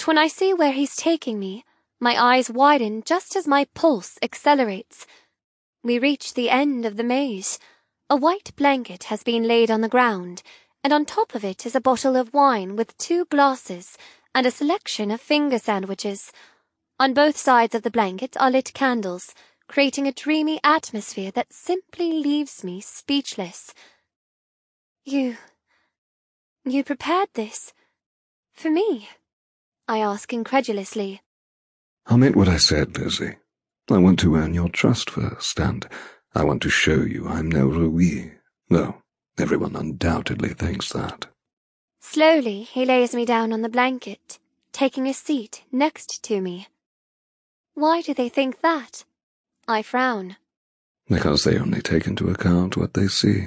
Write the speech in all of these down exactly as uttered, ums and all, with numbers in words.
when I see where he's taking me, my eyes widen just as my pulse accelerates. We reach the end of the maze. A white blanket has been laid on the ground, and on top of it is a bottle of wine with two glasses and a selection of finger sandwiches. On both sides of the blanket are lit candles, creating a dreamy atmosphere that simply leaves me speechless. You... you prepared this? For me? I ask incredulously. I meant what I said, Lizzie. I want to earn your trust first, and I want to show you I'm no Ruy, though everyone undoubtedly thinks that. Slowly, he lays me down on the blanket, taking a seat next to me. Why do they think that? I frown. Because they only take into account what they see.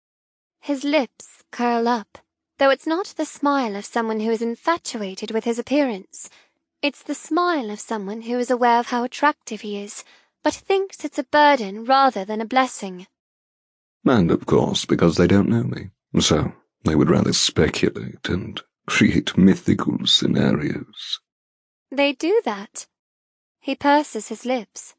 His lips curl up, though it's not the smile of someone who is infatuated with his appearance. It's the smile of someone who is aware of how attractive he is, but thinks it's a burden rather than a blessing. And, of course, because they don't know me, so they would rather speculate and create mythical scenarios. They do that. He purses his lips.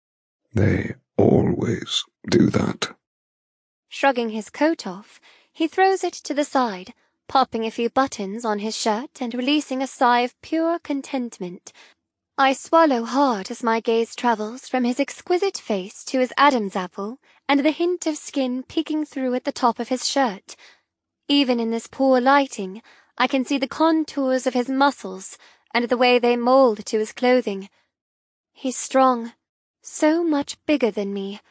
They always do that. Shrugging his coat off, he throws it to the side, popping a few buttons on his shirt and releasing a sigh of pure contentment. I swallow hard as my gaze travels from his exquisite face to his Adam's apple and the hint of skin peeking through at the top of his shirt. Even in this poor lighting, I can see the contours of his muscles and the way they mold to his clothing. He's strong, so much bigger than me.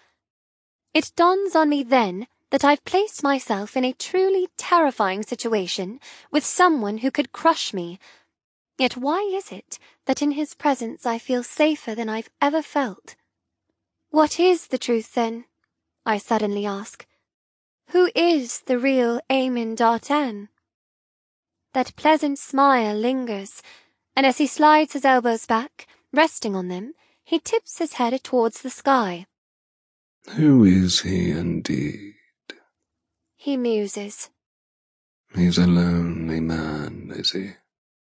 It dawns on me then that I've placed myself in a truly terrifying situation with someone who could crush me. Yet why is it that in his presence I feel safer than I've ever felt? What is the truth, then? I suddenly ask. Who is the real Eamon Dartan? That pleasant smile lingers, and as he slides his elbows back, resting on them, he tips his head towards the sky. Who is he indeed? He muses. He's a lonely man, is he?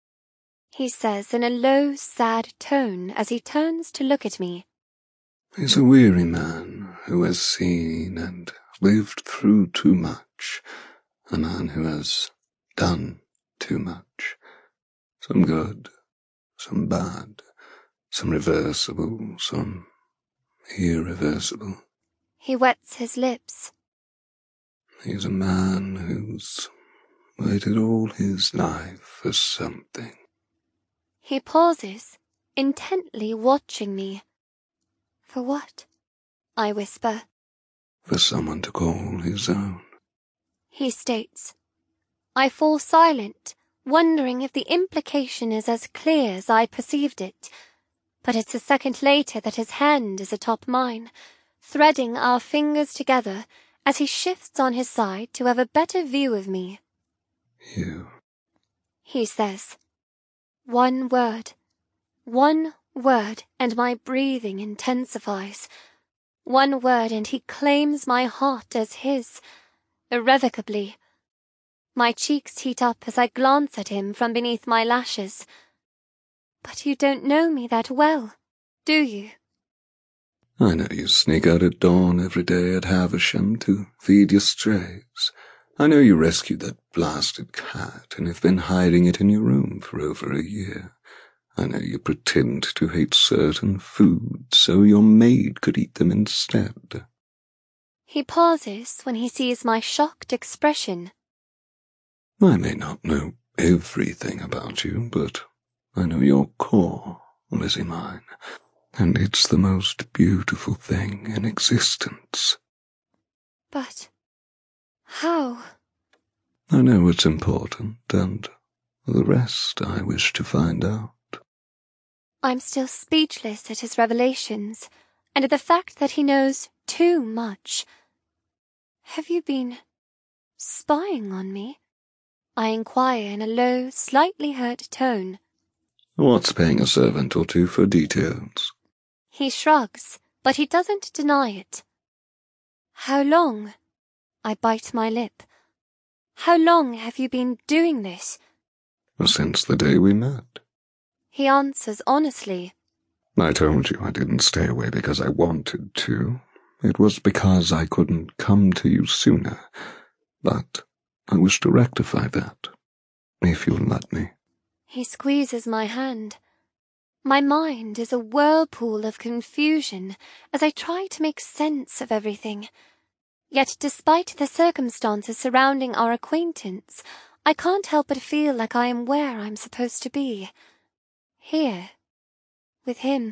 He says in a low, sad tone as he turns to look at me. He's a weary man who has seen and lived through too much, a man who has done too much. Some good, some bad, some reversible, some irreversible. He wets his lips. He's a man who's waited all his life for something. He pauses, intently watching me. For what? I whisper. For someone to call his own. He states. I fall silent, wondering if the implication is as clear as I perceived it. But it's a second later that his hand is atop mine, threading our fingers together as he shifts on his side to have a better view of me. You. He says. One word. One word, and my breathing intensifies. One word, and he claims my heart as his, irrevocably. My cheeks heat up as I glance at him from beneath my lashes. But you don't know me that well, do you? I know you sneak out at dawn every day at Havisham to feed your strays. I know you rescued that blasted cat and have been hiding it in your room for over a year. I know you pretend to hate certain foods so your maid could eat them instead. He pauses when he sees my shocked expression. I may not know everything about you, but I know your core, Lizzie mine, and it's the most beautiful thing in existence. But how? I know it's important, and the rest I wish to find out. I'm still speechless at his revelations, and at the fact that he knows too much. Have you been spying on me? I inquire in a low, slightly hurt tone. What's paying a servant or two for details? He shrugs, but he doesn't deny it. How long? I bite my lip. How long have you been doing this? Since the day we met. He answers honestly. I told you I didn't stay away because I wanted to. It was because I couldn't come to you sooner. But I wish to rectify that, if you'll let me. He squeezes my hand. My mind is a whirlpool of confusion as I try to make sense of everything. Yet despite the circumstances surrounding our acquaintance, I can't help but feel like I am where I'm supposed to be. Here. With him.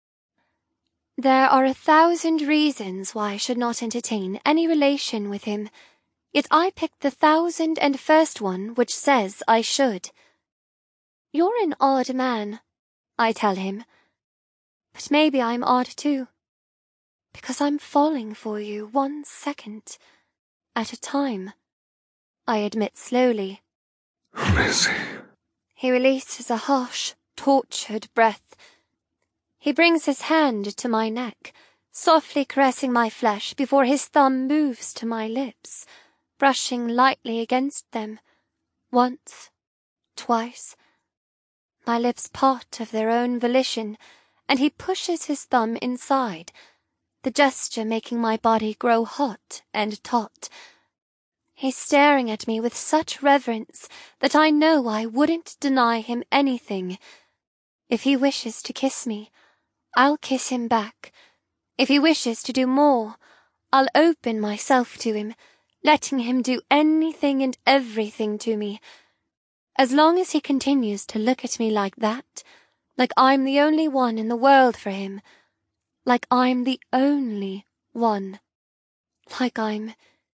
There are a thousand reasons why I should not entertain any relation with him, yet I picked the thousand and first one which says I should. You're an odd man, I tell him. But maybe I'm odd too. Because I'm falling for you one second at a time, I admit slowly. Lizzie. He releases a harsh, tortured breath. He brings his hand to my neck, softly caressing my flesh before his thumb moves to my lips, brushing lightly against them. Once, twice. My lips part of their own volition, and he pushes his thumb inside, the gesture making my body grow hot and taut. He's staring at me with such reverence that I know I wouldn't deny him anything. If he wishes to kiss me, I'll kiss him back. If he wishes to do more, I'll open myself to him, letting him do anything and everything to me. As long as he continues to look at me like that, like I'm the only one in the world for him, like I'm the only one, like I'm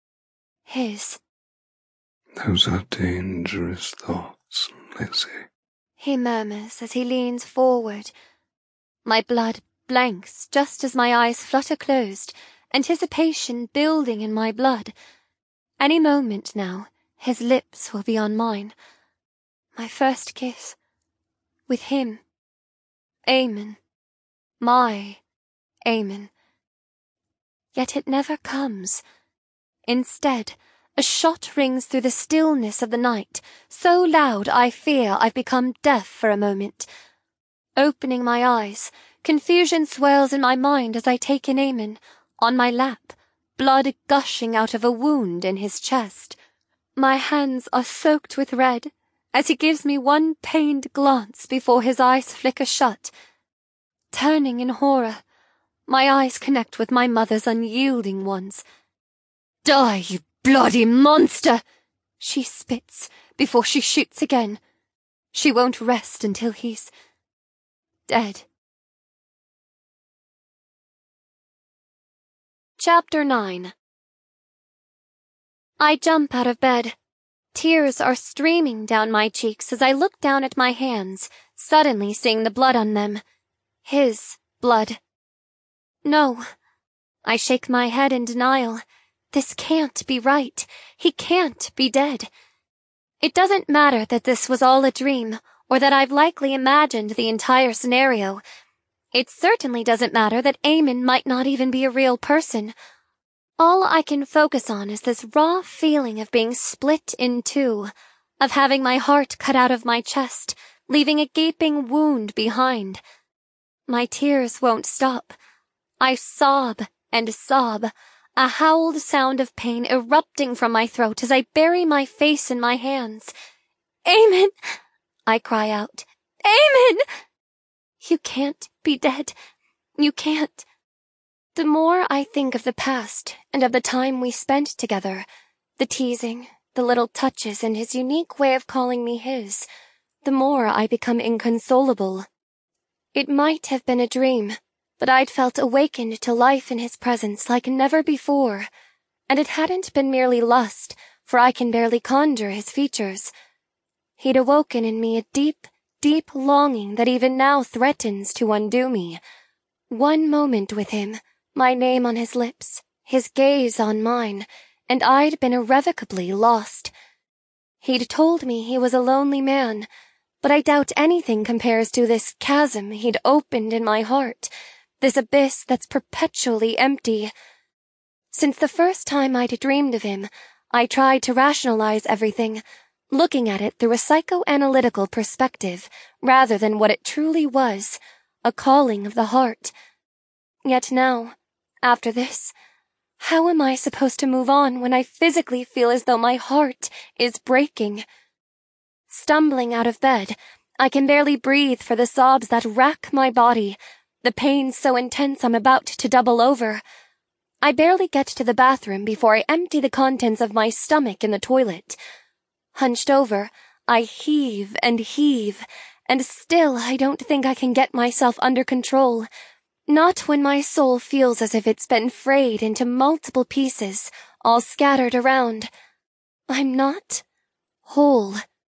his. Those are dangerous thoughts, Lizzie. He murmurs as he leans forward. My blood blanks just as my eyes flutter closed, anticipation building in my blood. Any moment now, his lips will be on mine. My first kiss. With him. Eamon. My Eamon. Yet it never comes. Instead, a shot rings through the stillness of the night, so loud I fear I've become deaf for a moment. Opening my eyes, confusion swirls in my mind as I take in Eamon, on my lap, blood gushing out of a wound in his chest. My hands are soaked with red, as he gives me one pained glance before his eyes flicker shut. Turning in horror, my eyes connect with my mother's unyielding ones. Die, you bloody monster! She spits before she shoots again. She won't rest until he's dead. Chapter nine. I jump out of bed. Tears are streaming down my cheeks as I look down at my hands, suddenly seeing the blood on them. His blood. No. I shake my head in denial. This can't be right. He can't be dead. It doesn't matter that this was all a dream, or that I've likely imagined the entire scenario. It certainly doesn't matter that Eamon might not even be a real person. All I can focus on is this raw feeling of being split in two, of having my heart cut out of my chest, leaving a gaping wound behind. My tears won't stop. I sob and sob, a howled sound of pain erupting from my throat as I bury my face in my hands. Eamon! I cry out. Eamon! You can't be dead. You can't. The more I think of the past and of the time we spent together, the teasing, the little touches, and his unique way of calling me his, the more I become inconsolable. It might have been a dream, but I'd felt awakened to life in his presence like never before, and it hadn't been merely lust, for I can barely conjure his features. He'd awoken in me a deep, deep longing that even now threatens to undo me. One moment with him, my name on his lips, his gaze on mine, and I'd been irrevocably lost. He'd told me he was a lonely man, but I doubt anything compares to this chasm he'd opened in my heart, this abyss that's perpetually empty. Since the first time I'd dreamed of him, I tried to rationalize everything, looking at it through a psychoanalytical perspective rather than what it truly was, a calling of the heart. Yet now, after this, how am I supposed to move on when I physically feel as though my heart is breaking? Stumbling out of bed, I can barely breathe for the sobs that rack my body, the pain so intense I'm about to double over. I barely get to the bathroom before I empty the contents of my stomach in the toilet. Hunched over, I heave and heave, and still I don't think I can get myself under control. Not when my soul feels as if it's been frayed into multiple pieces, all scattered around. I'm not whole.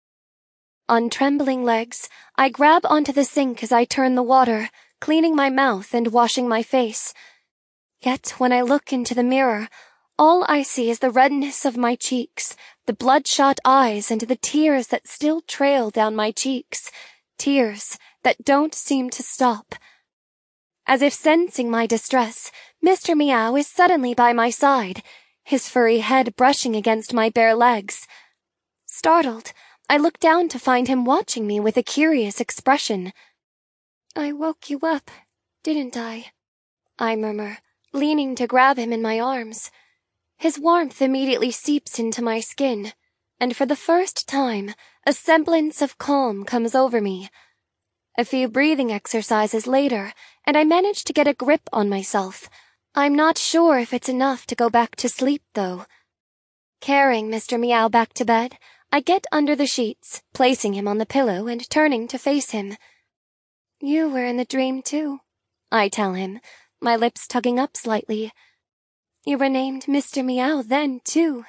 On trembling legs, I grab onto the sink as I turn the water, cleaning my mouth and washing my face. Yet when I look into the mirror, all I see is the redness of my cheeks, the bloodshot eyes, and the tears that still trail down my cheeks, tears that don't seem to stop. As if sensing my distress, Mister Meow is suddenly by my side, his furry head brushing against my bare legs. Startled, I look down to find him watching me with a curious expression. "I woke you up, didn't I?" I murmur, leaning to grab him in my arms. His warmth immediately seeps into my skin, and for the first time, a semblance of calm comes over me. A few breathing exercises later, and I manage to get a grip on myself. I'm not sure if it's enough to go back to sleep, though. Carrying Mister Meow back to bed, I get under the sheets, placing him on the pillow and turning to face him. "You were in the dream, too," I tell him, my lips tugging up slightly. "You were named Mister Meow then, too."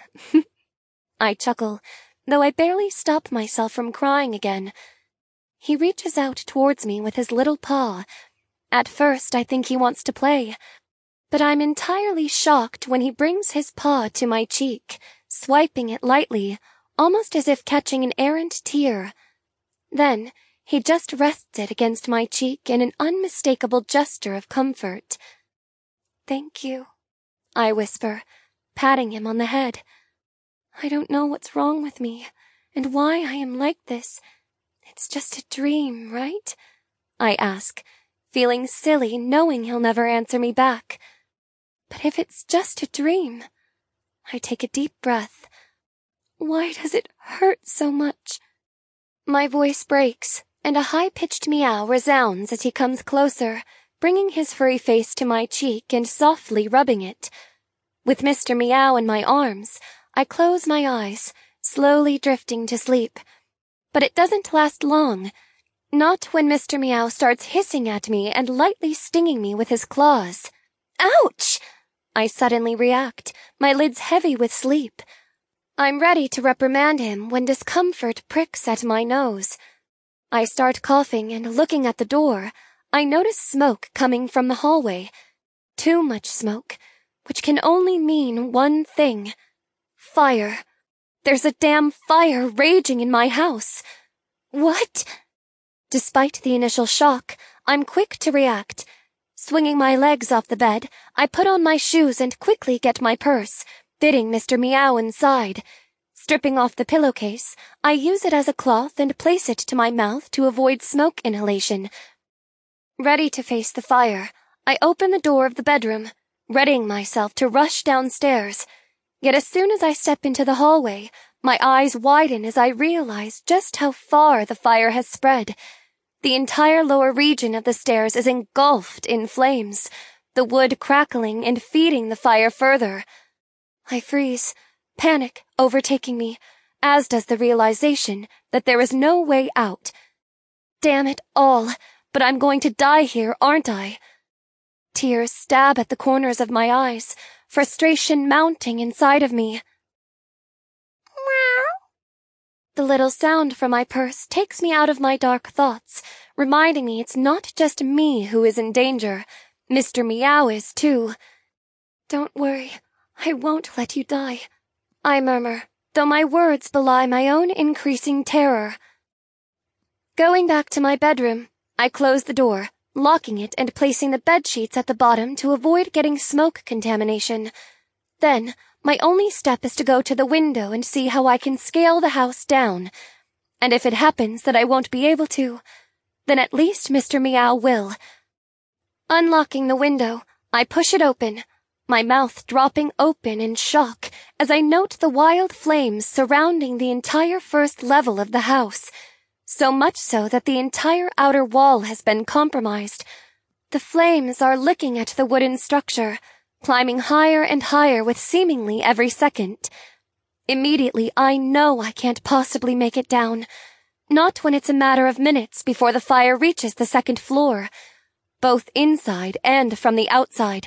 I chuckle, though I barely stop myself from crying again. He reaches out towards me with his little paw. At first, I think he wants to play, but I'm entirely shocked when he brings his paw to my cheek, swiping it lightly, almost as if catching an errant tear. Then, he just rests it against my cheek in an unmistakable gesture of comfort. "Thank you," I whisper, patting him on the head. "I don't know what's wrong with me, and why I am like this. It's just a dream, right?" I ask, feeling silly knowing he'll never answer me back. But if it's just a dream, I take a deep breath. Why does it hurt so much? My voice breaks, and a high-pitched meow resounds as he comes closer, bringing his furry face to my cheek and softly rubbing it. With Mister Meow in my arms, I close my eyes, slowly drifting to sleep. But it doesn't last long. Not when Mister Meow starts hissing at me and lightly stinging me with his claws. "Ouch!" I suddenly react, my lids heavy with sleep. I'm ready to reprimand him when discomfort pricks at my nose. I start coughing, and looking at the door, I notice smoke coming from the hallway. Too much smoke, which can only mean one thing. Fire. There's a damn fire raging in my house. What? Despite the initial shock, I'm quick to react. Swinging my legs off the bed, I put on my shoes and quickly get my purse, fitting Mister Meow inside. Stripping off the pillowcase, I use it as a cloth and place it to my mouth to avoid smoke inhalation. Ready to face the fire, I open the door of the bedroom, readying myself to rush downstairs. Yet as soon as I step into the hallway, my eyes widen as I realize just how far the fire has spread. The entire lower region of the stairs is engulfed in flames, the wood crackling and feeding the fire further. I freeze, panic overtaking me, as does the realization that there is no way out. Damn it all, but I'm going to die here, aren't I? Tears stab at the corners of my eyes, frustration mounting inside of me. Meow. The little sound from my purse takes me out of my dark thoughts, reminding me it's not just me who is in danger. Mister Meow is too. "Don't worry, I won't let you die," I murmur, though my words belie my own increasing terror. Going back to my bedroom, I close the door, locking it and placing the bedsheets at the bottom to avoid getting smoke contamination. Then, My only step is to go to the window and see how I can scale the house down. And if it happens that I won't be able to, then at least Mister Meow will. Unlocking the window, I push it open, my mouth dropping open in shock as I note the wild flames surrounding the entire first level of the house, so much so that the entire outer wall has been compromised. The flames are licking at the wooden structure, climbing higher and higher with seemingly every second. Immediately, I know I can't possibly make it down. Not when it's a matter of minutes before the fire reaches the second floor, both inside and from the outside.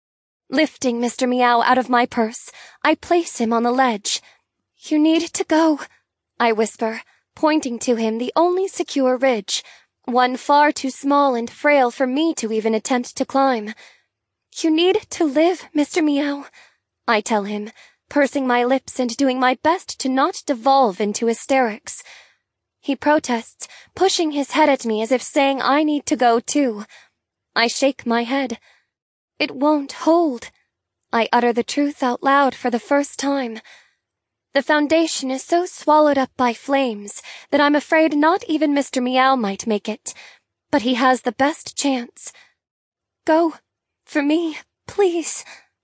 Lifting Mister Meow out of my purse, I place him on the ledge. "You need to go," I whisper, pointing to him the only secure ridge, one far too small and frail for me to even attempt to climb. "You need to live, Mister Meow," I tell him, pursing my lips and doing my best to not devolve into hysterics. He protests, pushing his head at me as if saying I need to go too. I shake my head. "It won't hold." I utter the truth out loud for the first time. The foundation is so swallowed up by flames that I'm afraid not even Mister Meow might make it, but he has the best chance. "Go. For me, please,"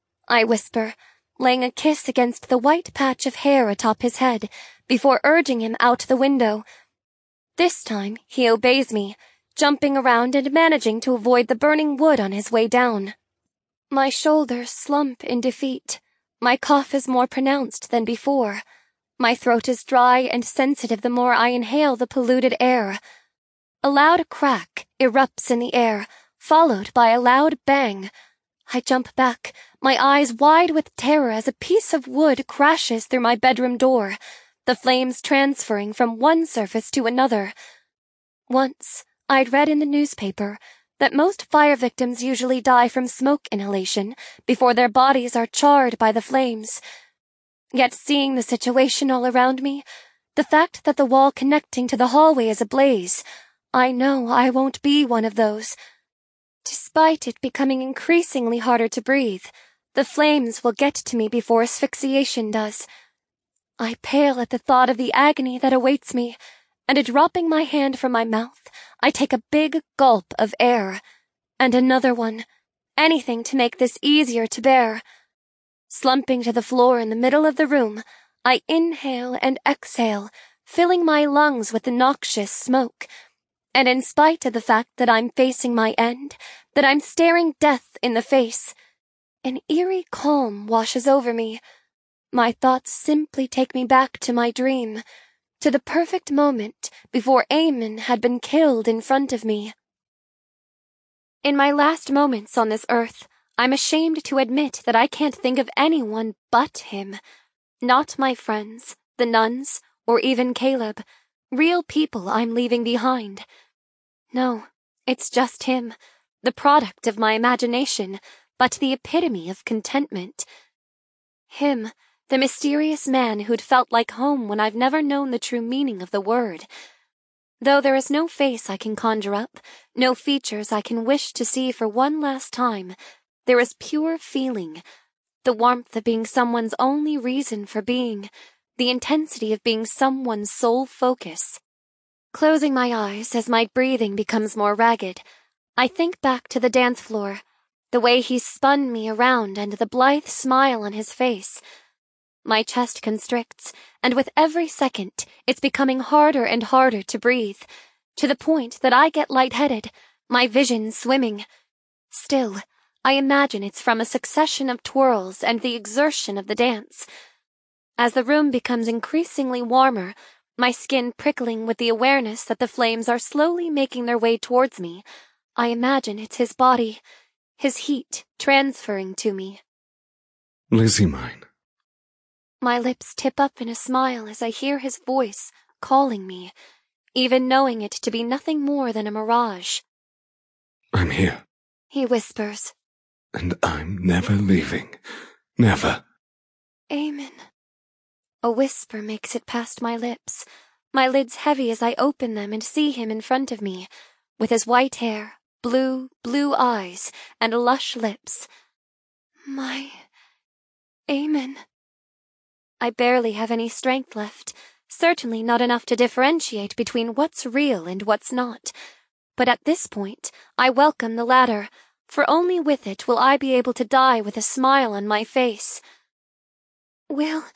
I whisper, laying a kiss against the white patch of hair atop his head before urging him out the window. This time, he obeys me, jumping around and managing to avoid the burning wood on his way down. My shoulders slump in defeat. My cough is more pronounced than before. My throat is dry and sensitive the more I inhale the polluted air. A loud crack erupts in the air, followed by a loud bang. I jump back, my eyes wide with terror as a piece of wood crashes through my bedroom door, the flames transferring from one surface to another. Once, I'd read in the newspaper that most fire victims usually die from smoke inhalation before their bodies are charred by the flames. Yet seeing the situation all around me, the fact that the wall connecting to the hallway is ablaze, I know I won't be one of those. Despite it becoming increasingly harder to breathe, the flames will get to me before asphyxiation does. I pale at the thought of the agony that awaits me, and dropping my hand from my mouth, I take a big gulp of air. And another one. Anything to make this easier to bear. Slumping to the floor in the middle of the room, I inhale and exhale, filling my lungs with the noxious smoke. And in spite of the fact that I'm facing my end, that I'm staring death in the face, an eerie calm washes over me. My thoughts simply take me back to my dream, to the perfect moment before Eamon had been killed in front of me. In my last moments on this earth, I'm ashamed to admit that I can't think of anyone but him. Not my friends, the nuns, or even Caleb, real people I'm leaving behind. No, it's just him, the product of my imagination, but the epitome of contentment. Him, the mysterious man who'd felt like home when I've never known the true meaning of the word. Though there is no face I can conjure up, no features I can wish to see for one last time, there is pure feeling, the warmth of being someone's only reason for being, the intensity of being someone's sole focus. Closing my eyes as my breathing becomes more ragged, I think back to the dance floor, the way he spun me around and the blithe smile on his face. My chest constricts, and with every second, it's becoming harder and harder to breathe, to the point that I get lightheaded, my vision swimming. Still, I imagine it's from a succession of twirls and the exertion of the dance. As the room becomes increasingly warmer, my skin prickling with the awareness that the flames are slowly making their way towards me, I imagine it's his body, his heat transferring to me. Lizzie mine. My lips tip up in a smile as I hear his voice calling me, even knowing it to be nothing more than a mirage. I'm here. He whispers. And I'm never leaving. Never. Eamon. A whisper makes it past my lips, my lids heavy as I open them and see him in front of me, with his white hair, blue, blue eyes, and lush lips. My... Eamon. I barely have any strength left, certainly not enough to differentiate between what's real and what's not. But at this point, I welcome the latter, for only with it will I be able to die with a smile on my face. We'll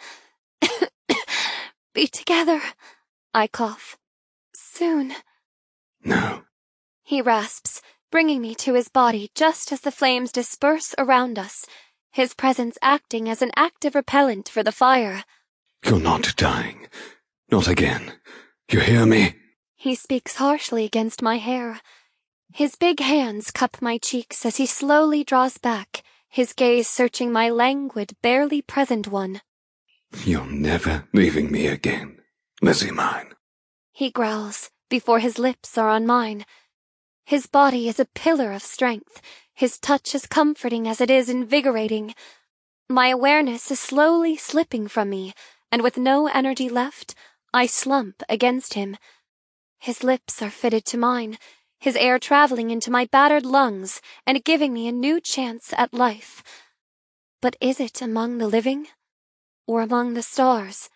be together, I cough. Soon. No. He rasps, bringing me to his body just as the flames disperse around us, his presence acting as an active repellent for the fire. You're not dying. Not again. You hear me? He speaks harshly against my hair. His big hands cup my cheeks as he slowly draws back, his gaze searching my languid, barely present one. You're never leaving me again, Lizzie mine. He growls, before his lips are on mine. His body is a pillar of strength, his touch as comforting as it is invigorating. My awareness is slowly slipping from me, and with no energy left, I slump against him. His lips are fitted to mine, his air traveling into my battered lungs and giving me a new chance at life. But is it among the living, or among the stars?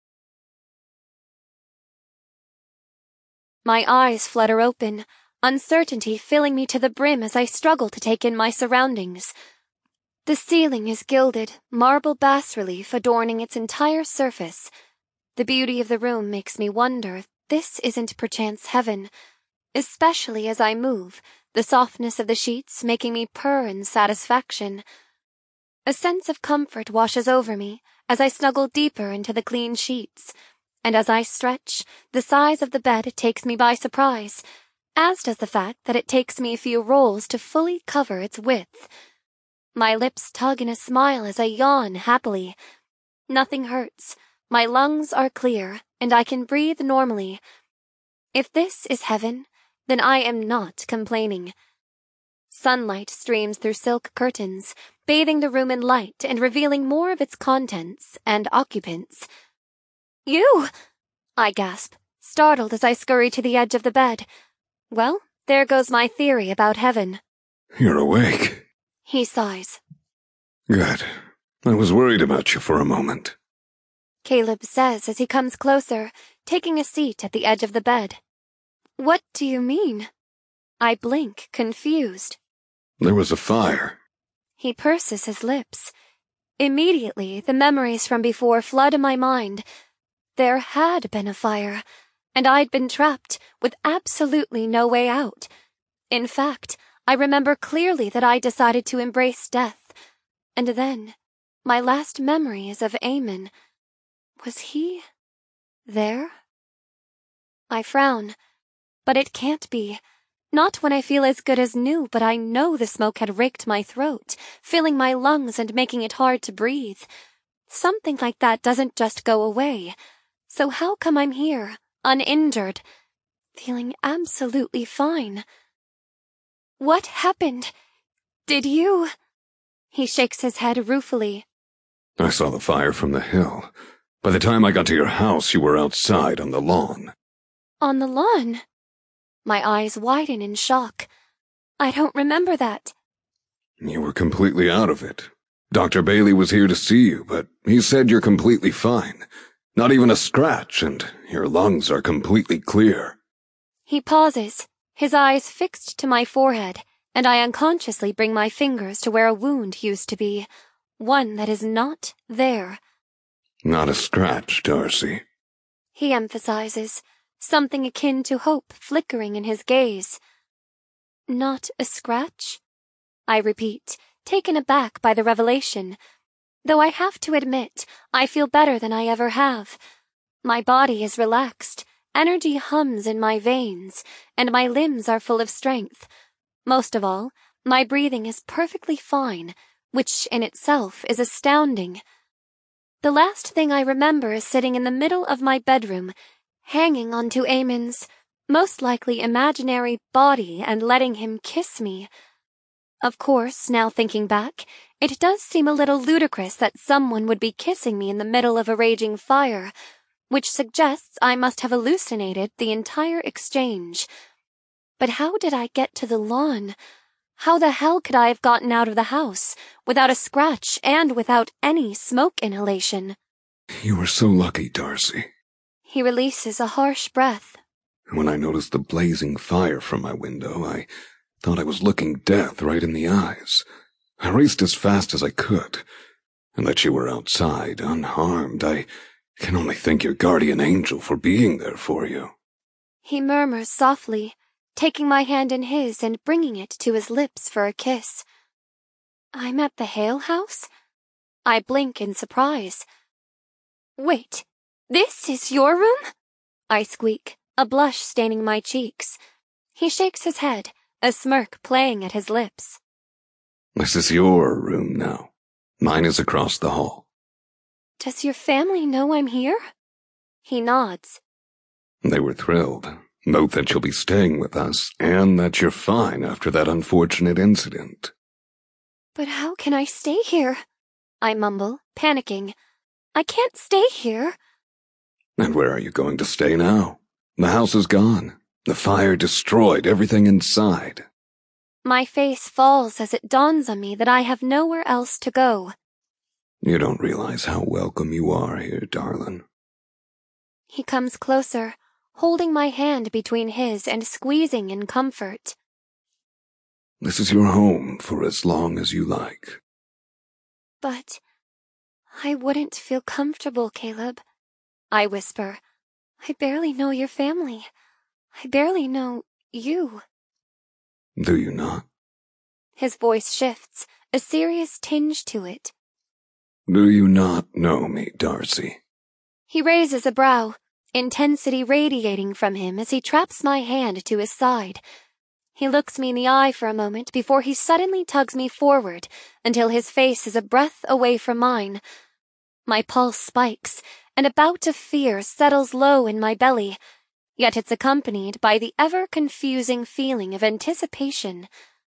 My eyes flutter open, uncertainty filling me to the brim as I struggle to take in my surroundings. The ceiling is gilded, marble bas-relief adorning its entire surface. The beauty of the room makes me wonder if this isn't perchance heaven, especially as I move, the softness of the sheets making me purr in satisfaction. A sense of comfort washes over me as I snuggle deeper into the clean sheets, and as I stretch, the size of the bed takes me by surprise, as does the fact that it takes me a few rolls to fully cover its width. My lips tug in a smile as I yawn happily. Nothing hurts, my lungs are clear, and I can breathe normally. If this is heaven, then I am not complaining. Sunlight streams through silk curtains, bathing the room in light and revealing more of its contents and occupants. You! I gasp, startled as I scurry to the edge of the bed. Well, there goes my theory about heaven. You're awake. He sighs. Good. I was worried about you for a moment. Caleb says as he comes closer, taking a seat at the edge of the bed. What do you mean? I blink, confused. There was a fire. He purses his lips. Immediately, the memories from before flood my mind. There had been a fire, and I'd been trapped with absolutely no way out. In fact, I remember clearly that I decided to embrace death. And then, my last memory is of Eamon. Was he there? I frown. But it can't be. Not when I feel as good as new, but I know the smoke had raked my throat, filling my lungs and making it hard to breathe. Something like that doesn't just go away. So how come I'm here, uninjured, feeling absolutely fine? What happened? Did you? He shakes his head ruefully. I saw the fire from the hill. By the time I got to your house, you were outside on the lawn. On the lawn? My eyes widen in shock. I don't remember that. You were completely out of it. Doctor Bailey was here to see you, but he said you're completely fine. Not even a scratch, and your lungs are completely clear. He pauses, his eyes fixed to my forehead, and I unconsciously bring my fingers to where a wound used to be, one that is not there. Not a scratch, Darcy. He emphasizes, something akin to hope flickering in his gaze. Not a scratch? I repeat, taken aback by the revelation. Though I have to admit, I feel better than I ever have. My body is relaxed, energy hums in my veins, and my limbs are full of strength. Most of all, my breathing is perfectly fine, which in itself is astounding. The last thing I remember is sitting in the middle of my bedroom, hanging onto Eamon's, most likely imaginary, body and letting him kiss me. Of course, now thinking back, it does seem a little ludicrous that someone would be kissing me in the middle of a raging fire, which suggests I must have hallucinated the entire exchange. But how did I get to the lawn? How the hell could I have gotten out of the house, without a scratch and without any smoke inhalation? You were so lucky, Darcy. He releases a harsh breath. When I noticed the blazing fire from my window, I thought I was looking death right in the eyes. I raced as fast as I could, and that you were outside, unharmed, I can only thank your guardian angel for being there for you. He murmurs softly, taking my hand in his and bringing it to his lips for a kiss. I'm at the Hale house? I blink in surprise. Wait, this is your room? I squeak, a blush staining my cheeks. He shakes his head, a smirk playing at his lips. This is your room now. Mine is across the hall. Does your family know I'm here? He nods. They were thrilled, both that you'll be staying with us and that you're fine after that unfortunate incident. But how can I stay here? I mumble, panicking. I can't stay here. And where are you going to stay now? The house is gone. The fire destroyed everything inside. My face falls as it dawns on me that I have nowhere else to go. You don't realize how welcome you are here, darling. He comes closer, holding my hand between his and squeezing in comfort. This is your home for as long as you like. But I wouldn't feel comfortable, Caleb. I whisper. I barely know your family. I barely know you. Do you not? His voice shifts, a serious tinge to it. Do you not know me, Darcy? He raises a brow, intensity radiating from him as he traps my hand to his side. He looks me in the eye for a moment before he suddenly tugs me forward until his face is a breath away from mine. My pulse spikes, and a bout of fear settles low in my belly, yet it's accompanied by the ever-confusing feeling of anticipation.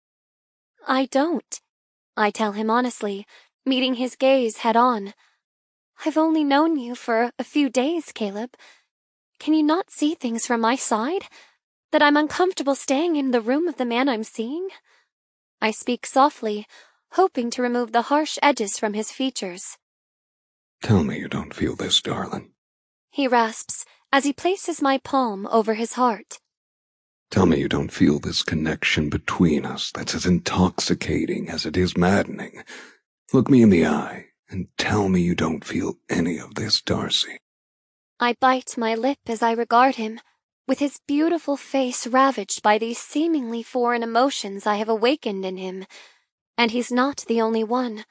I don't, I tell him honestly, meeting his gaze head-on. I've only known you for a few days, Caleb. Can you not see things from my side? That I'm uncomfortable staying in the room of the man I'm seeing? I speak softly, hoping to remove the harsh edges from his features. Tell me you don't feel this, darling. He rasps as he places my palm over his heart. Tell me you don't feel this connection between us that's as intoxicating as it is maddening. Look me in the eye and tell me you don't feel any of this, Darcy. I bite my lip as I regard him, with his beautiful face ravaged by these seemingly foreign emotions I have awakened in him, and he's not the only one.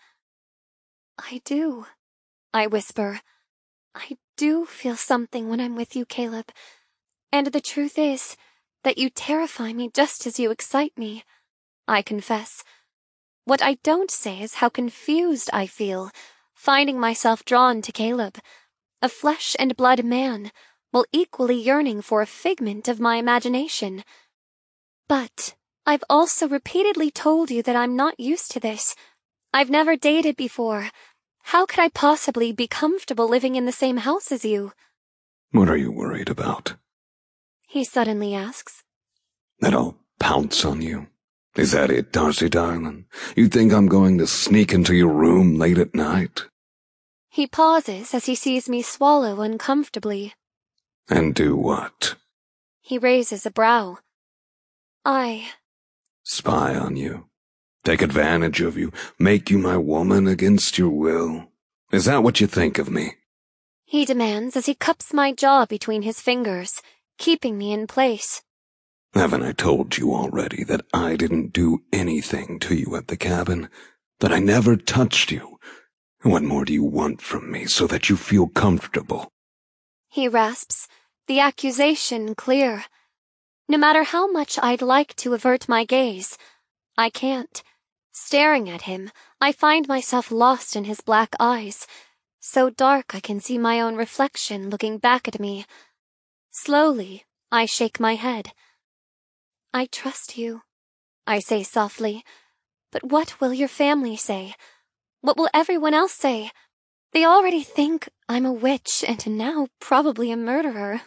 I do, I whisper. I do feel something when I'm with you, Caleb, and the truth is that you terrify me just as you excite me, I confess. What I don't say is how confused I feel, finding myself drawn to Caleb, a flesh and blood man, while equally yearning for a figment of my imagination. But I've also repeatedly told you that I'm not used to this. I've never dated before. How could I possibly be comfortable living in the same house as you? What are you worried about? He suddenly asks. That I'll pounce on you? Is that it, Darcy, darling? You think I'm going to sneak into your room late at night? He pauses as he sees me swallow uncomfortably. And do what? He raises a brow. I... Spy on you. Take advantage of you. Make you my woman against your will. Is that what you think of me? He demands as he cups my jaw between his fingers, keeping me in place. Haven't I told you already that I didn't do anything to you at the cabin? That I never touched you? What more do you want from me so that you feel comfortable? He rasps, the accusation clear. No matter how much I'd like to avert my gaze, I can't. Staring at him, I find myself lost in his black eyes, so dark I can see my own reflection looking back at me. Slowly, I shake my head. I trust you, I say softly, but what will your family say? What will everyone else say? They already think I'm a witch and now probably a murderer.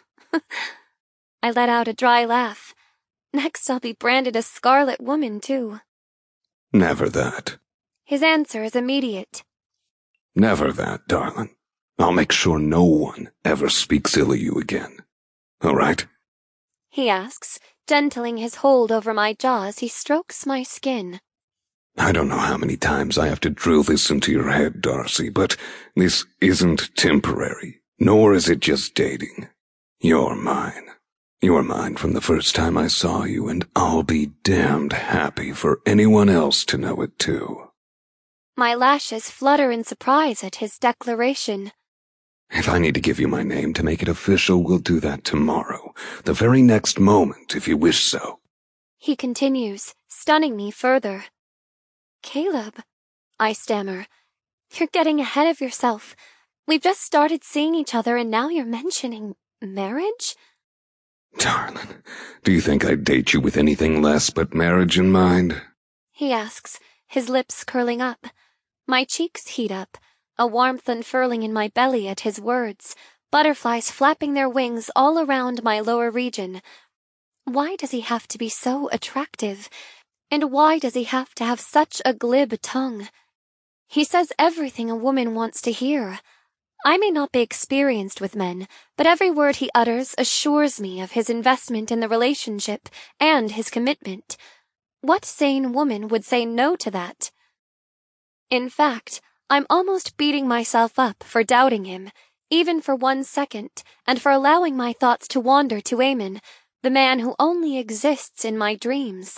I let out a dry laugh. Next I'll be branded a scarlet woman, too. Never that. His answer is immediate. Never that, darling. I'll make sure no one ever speaks ill of you again. All right? He asks, gentling his hold over my jaw as he strokes my skin. I don't know how many times I have to drill this into your head, Darcy, but this isn't temporary, nor is it just dating. You're mine. You're mine from the first time I saw you, and I'll be damned happy for anyone else to know it too. My lashes flutter in surprise at his declaration. If I need to give you my name to make it official, we'll do that tomorrow, the very next moment, if you wish so. He continues, stunning me further. Caleb, I stammer, you're getting ahead of yourself. We've just started seeing each other and now you're mentioning marriage? Darling, do you think I'd date you with anything less but marriage in mind? He asks, his lips curling up. My cheeks heat up, a warmth unfurling in my belly at his words, butterflies flapping their wings all around my lower region. Why does he have to be so attractive? And why does he have to have such a glib tongue? He says everything a woman wants to hear. I may not be experienced with men, but every word he utters assures me of his investment in the relationship and his commitment. What sane woman would say no to that? In fact, I'm almost beating myself up for doubting him, even for one second, and for allowing my thoughts to wander to Eamon, the man who only exists in my dreams.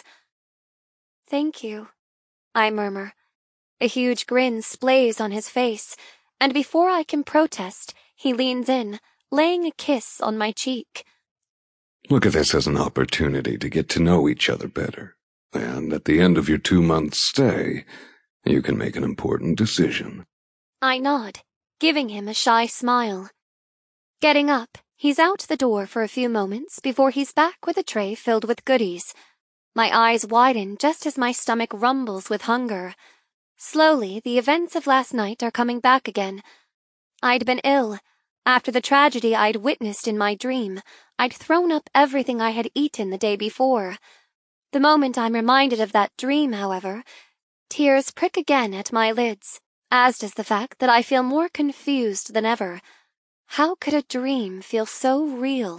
Thank you, I murmur. A huge grin splays on his face, and before I can protest, he leans in, laying a kiss on my cheek. Look at this as an opportunity to get to know each other better, and at the end of your two-month stay, you can make an important decision. I nod, giving him a shy smile. Getting up, he's out the door for a few moments before he's back with a tray filled with goodies. My eyes widen just as my stomach rumbles with hunger. Slowly, the events of last night are coming back again. I'd been ill. After the tragedy I'd witnessed in my dream, I'd thrown up everything I had eaten the day before. The moment I'm reminded of that dream, however, tears prick again at my lids, as does the fact that I feel more confused than ever. How could a dream feel so real?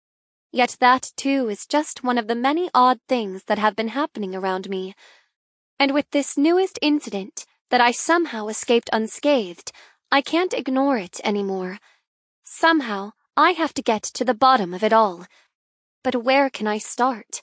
Yet that, too, is just one of the many odd things that have been happening around me. And with this newest incident, that I somehow escaped unscathed, I can't ignore it anymore. Somehow, I have to get to the bottom of it all. But where can I start?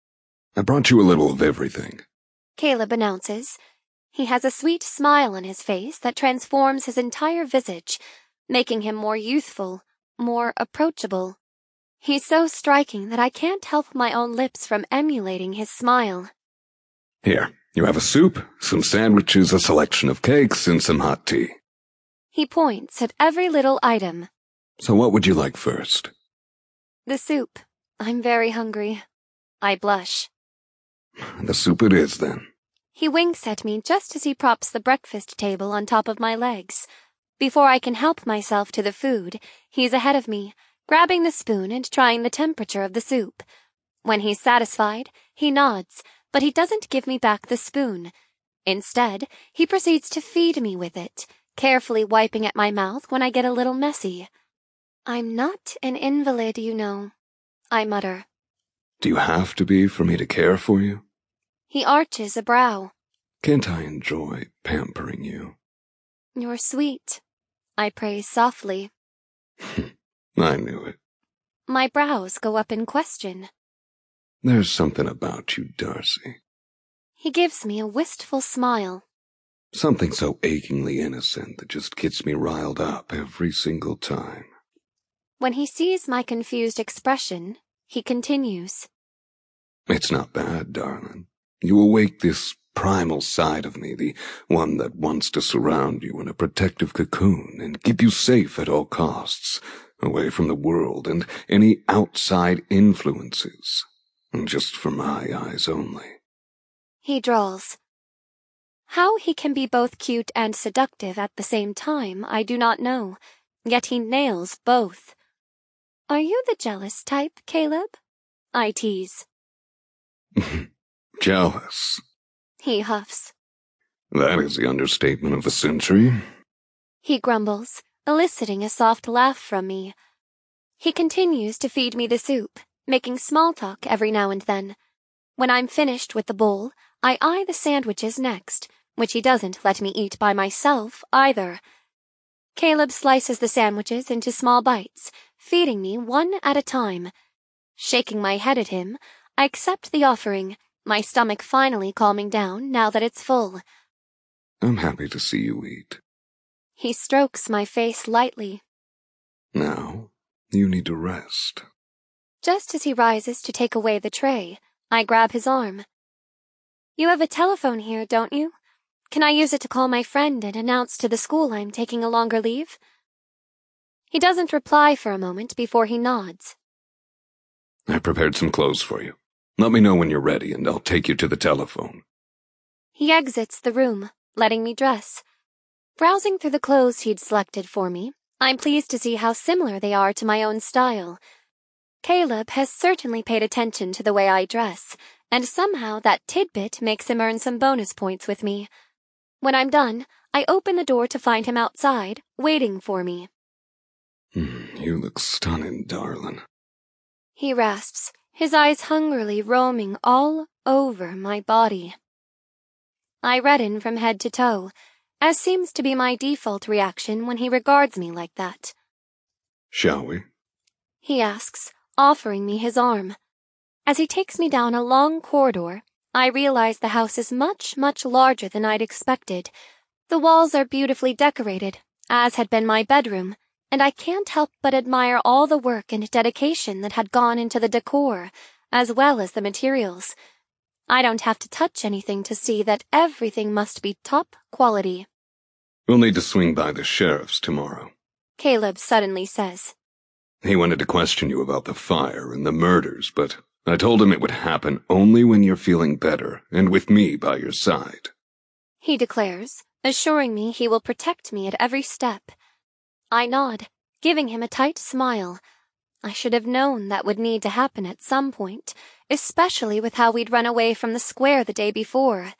I brought you a little of everything, Caleb announces. He has a sweet smile on his face that transforms his entire visage, making him more youthful, more approachable. He's so striking that I can't help my own lips from emulating his smile. Here, you have a soup, some sandwiches, a selection of cakes, and some hot tea. He points at every little item. So what would you like first? The soup. I'm very hungry. I blush. The soup it is, then. He winks at me just as he props the breakfast table on top of my legs. Before I can help myself to the food, he's ahead of me, grabbing the spoon and trying the temperature of the soup. When he's satisfied, he nods, but he doesn't give me back the spoon. Instead, he proceeds to feed me with it, carefully wiping at my mouth when I get a little messy. I'm not an invalid, you know, I mutter. Do you have to be for me to care for you? He arches a brow. Can't I enjoy pampering you? You're sweet, I praise softly. I knew it. My brows go up in question. There's something about you, Darcy. He gives me a wistful smile. Something so achingly innocent that just gets me riled up every single time. When he sees my confused expression, he continues. It's not bad, darling. You awake this primal side of me, the one that wants to surround you in a protective cocoon and keep you safe at all costs, away from the world and any outside influences, just for my eyes only. He drawls. How he can be both cute and seductive at the same time, I do not know, yet he nails both. Are you the jealous type, Caleb? I tease. Jealous? He huffs. That is the understatement of the century. He grumbles, eliciting a soft laugh from me. He continues to feed me the soup, making small talk every now and then. When I'm finished with the bowl, I eye the sandwiches next, which he doesn't let me eat by myself either. Caleb slices the sandwiches into small bites, feeding me one at a time. Shaking my head at him, I accept the offering, my stomach finally calming down now that it's full. I'm happy to see you eat. He strokes my face lightly. Now, you need to rest. Just as he rises to take away the tray, I grab his arm. You have a telephone here, don't you? Can I use it to call my friend and announce to the school I'm taking a longer leave? He doesn't reply for a moment before he nods. I prepared some clothes for you. Let me know when you're ready and I'll take you to the telephone. He exits the room, letting me dress. Browsing through the clothes he'd selected for me, I'm pleased to see how similar they are to my own style. Caleb has certainly paid attention to the way I dress, and somehow that tidbit makes him earn some bonus points with me. When I'm done, I open the door to find him outside, waiting for me. Mm, you look stunning, darling. He rasps, his eyes hungrily roaming all over my body. I redden from head to toe, as seems to be my default reaction when he regards me like that. Shall we? He asks, offering me his arm. As he takes me down a long corridor, I realize the house is much, much larger than I'd expected. The walls are beautifully decorated, as had been my bedroom, and I can't help but admire all the work and dedication that had gone into the decor, as well as the materials. I don't have to touch anything to see that everything must be top quality. We'll need to swing by the sheriff's tomorrow, Caleb suddenly says. He wanted to question you about the fire and the murders, but I told him it would happen only when you're feeling better and with me by your side. He declares, assuring me he will protect me at every step. I nod, giving him a tight smile. I should have known that would need to happen at some point, especially with how we'd run away from the square the day before.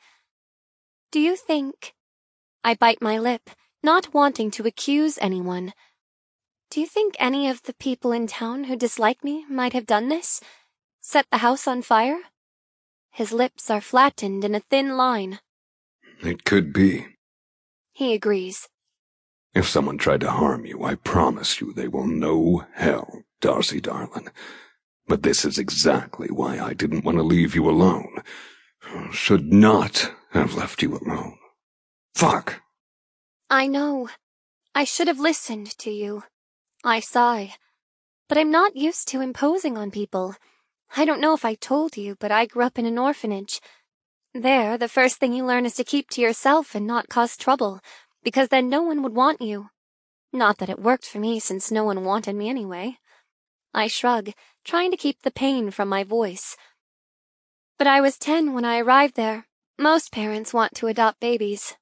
Do you think... I bite my lip, not wanting to accuse anyone. Do you think any of the people in town who dislike me might have done this? Set the house on fire? His lips are flattened in a thin line. It could be. He agrees. If someone tried to harm you, I promise you they will know hell, Darcy darling. But this is exactly why I didn't want to leave you alone. Should not have left you alone. Fuck! I know. I should have listened to you. I sigh. But I'm not used to imposing on people. I don't know if I told you, but I grew up in an orphanage. There, the first thing you learn is to keep to yourself and not cause trouble, because then no one would want you. Not that it worked for me, since no one wanted me anyway. I shrug, trying to keep the pain from my voice. But I was ten when I arrived there. Most parents want to adopt babies.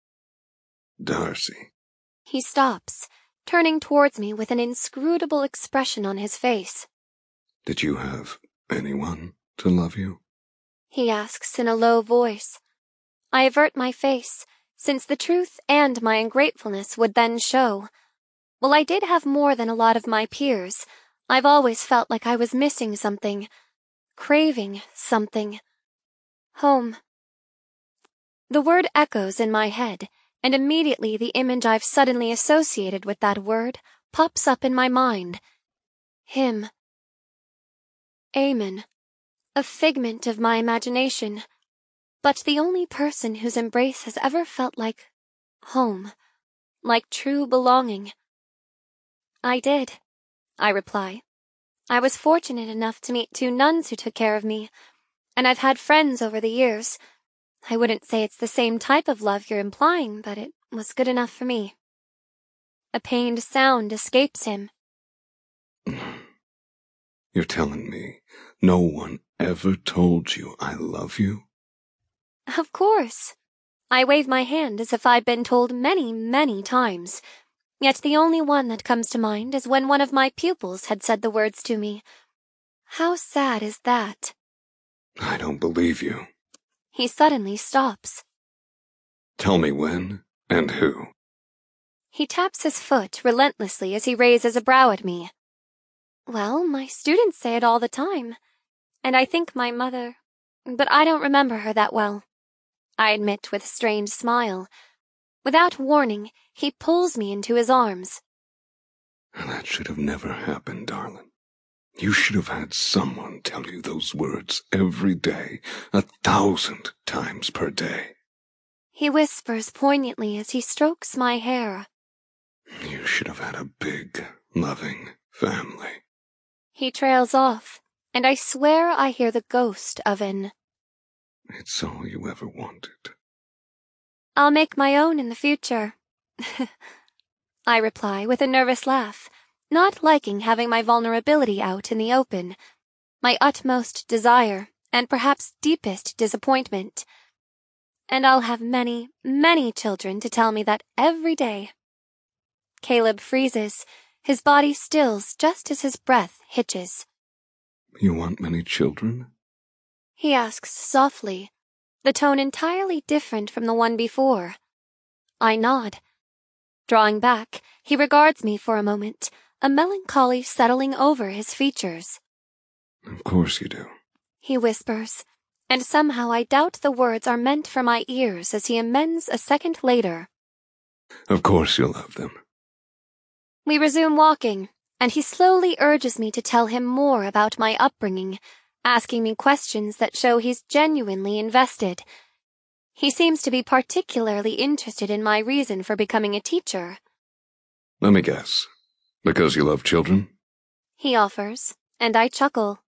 Darcy. He stops, turning towards me with an inscrutable expression on his face. Did you have anyone to love you? He asks in a low voice. I avert my face, since the truth and my ungratefulness would then show. While I did have more than a lot of my peers, I've always felt like I was missing something, craving something. Home. The word echoes in my head, and immediately the image I've suddenly associated with that word pops up in my mind. Him. Eamon. A figment of my imagination, but the only person whose embrace has ever felt like home, like true belonging. I did, I reply. I was fortunate enough to meet two nuns who took care of me, and I've had friends over the years. I wouldn't say it's the same type of love you're implying, but it was good enough for me. A pained sound escapes him. You're telling me no one ever told you I love you? Of course. I wave my hand as if I'd been told many, many times. Yet the only one that comes to mind is when one of my pupils had said the words to me. How sad is that? I don't believe you. He suddenly stops. Tell me when and who. He taps his foot relentlessly as he raises a brow at me. Well, my students say it all the time, and I think my mother, but I don't remember her that well, I admit with a strained smile. Without warning, he pulls me into his arms. That should have never happened, darling. You should have had someone tell you those words every day, a thousand times per day. He whispers poignantly as he strokes my hair. You should have had a big, loving family. He trails off, and I swear I hear the ghost of an... It's all you ever wanted. I'll make my own in the future. I reply with a nervous laugh, not liking having my vulnerability out in the open, my utmost desire, and perhaps deepest disappointment. And I'll have many, many children to tell me that every day. Caleb freezes. His body stills just as his breath hitches. You want many children? He asks softly, the tone entirely different from the one before. I nod. Drawing back, he regards me for a moment, a melancholy settling over his features. Of course you do, he whispers, and somehow I doubt the words are meant for my ears as he amends a second later. Of course you'll have them. We resume walking, and he slowly urges me to tell him more about my upbringing, asking me questions that show he's genuinely invested. He seems to be particularly interested in my reason for becoming a teacher. Let me guess. Because you love children? He offers, and I chuckle.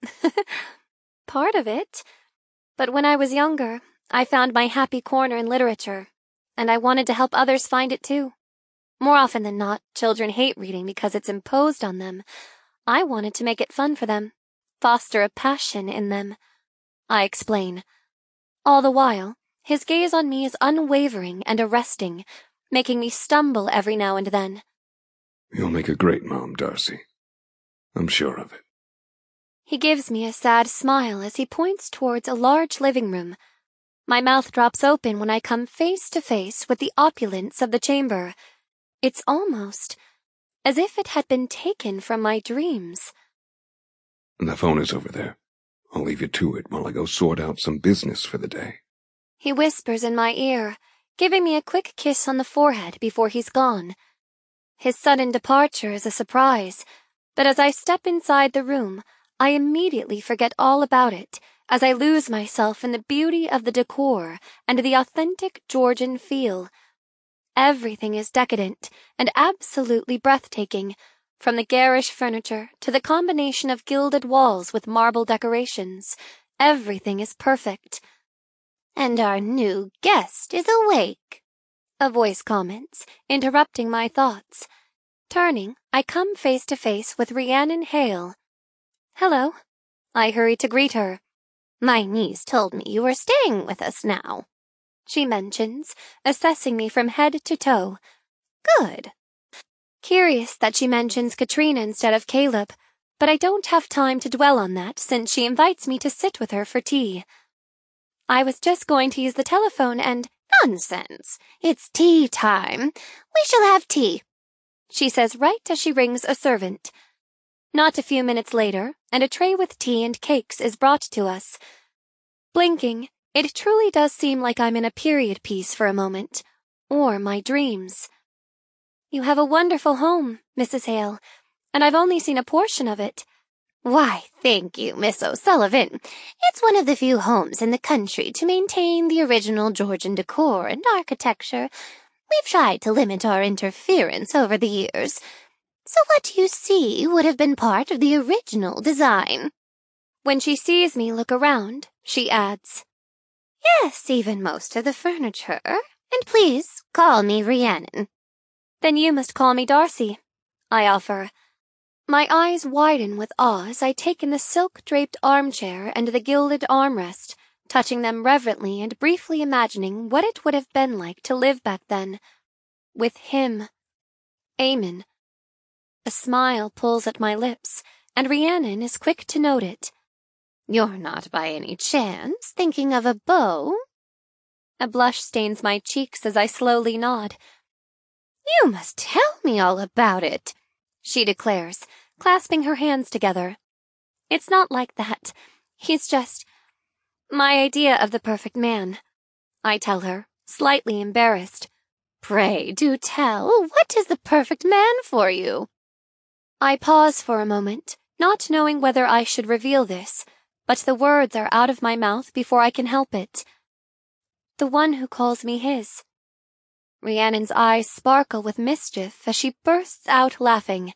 Part of it. But when I was younger, I found my happy corner in literature, and I wanted to help others find it too. More often than not, children hate reading because it's imposed on them. I wanted to make it fun for them, foster a passion in them. I explain. All the while, his gaze on me is unwavering and arresting, making me stumble every now and then. You'll make a great mom, Darcy. I'm sure of it. He gives me a sad smile as he points towards a large living room. My mouth drops open when I come face to face with the opulence of the chamber. It's almost as if it had been taken from my dreams. The phone is over there. I'll leave you to it while I go sort out some business for the day. He whispers in my ear, giving me a quick kiss on the forehead before he's gone. His sudden departure is a surprise, but as I step inside the room, I immediately forget all about it as I lose myself in the beauty of the decor and the authentic Georgian feel. Everything is decadent and absolutely breathtaking, from the garish furniture to the combination of gilded walls with marble decorations. Everything is perfect. And our new guest is awake, a voice comments, interrupting my thoughts. Turning, I come face to face with Rhiannon Hale. Hello. I hurry to greet her. My niece told me you were staying with us now, she mentions, assessing me from head to toe. Good. Curious that she mentions Katrina instead of Caleb, but I don't have time to dwell on that since she invites me to sit with her for tea. I was just going to use the telephone and— Nonsense. It's tea time. We shall have tea, she says right as she rings a servant. Not a few minutes later, and a tray with tea and cakes is brought to us. Blinking, it truly does seem like I'm in a period piece for a moment, or my dreams. You have a wonderful home, Missus Hale, and I've only seen a portion of it. Why, thank you, Miss O'Sullivan. It's one of the few homes in the country to maintain the original Georgian decor and architecture. We've tried to limit our interference over the years, so what you see would have been part of the original design. When she sees me look around, she adds, Yes, even most of the furniture. And please call me Rhiannon. Then you must call me Darcy, I offer. My eyes widen with awe as I take in the silk-draped armchair and the gilded armrest, touching them reverently and briefly imagining what it would have been like to live back then. With him. Eamon. A smile pulls at my lips, and Rhiannon is quick to note it. You're not by any chance thinking of a beau? A blush stains my cheeks as I slowly nod. You must tell me all about it, she declares, clasping her hands together. It's not like that. He's just my idea of the perfect man, I tell her, slightly embarrassed. Pray do tell, what is the perfect man for you? I pause for a moment, not knowing whether I should reveal this, but the words are out of my mouth before I can help it. The one who calls me his. Rhiannon's eyes sparkle with mischief as she bursts out laughing.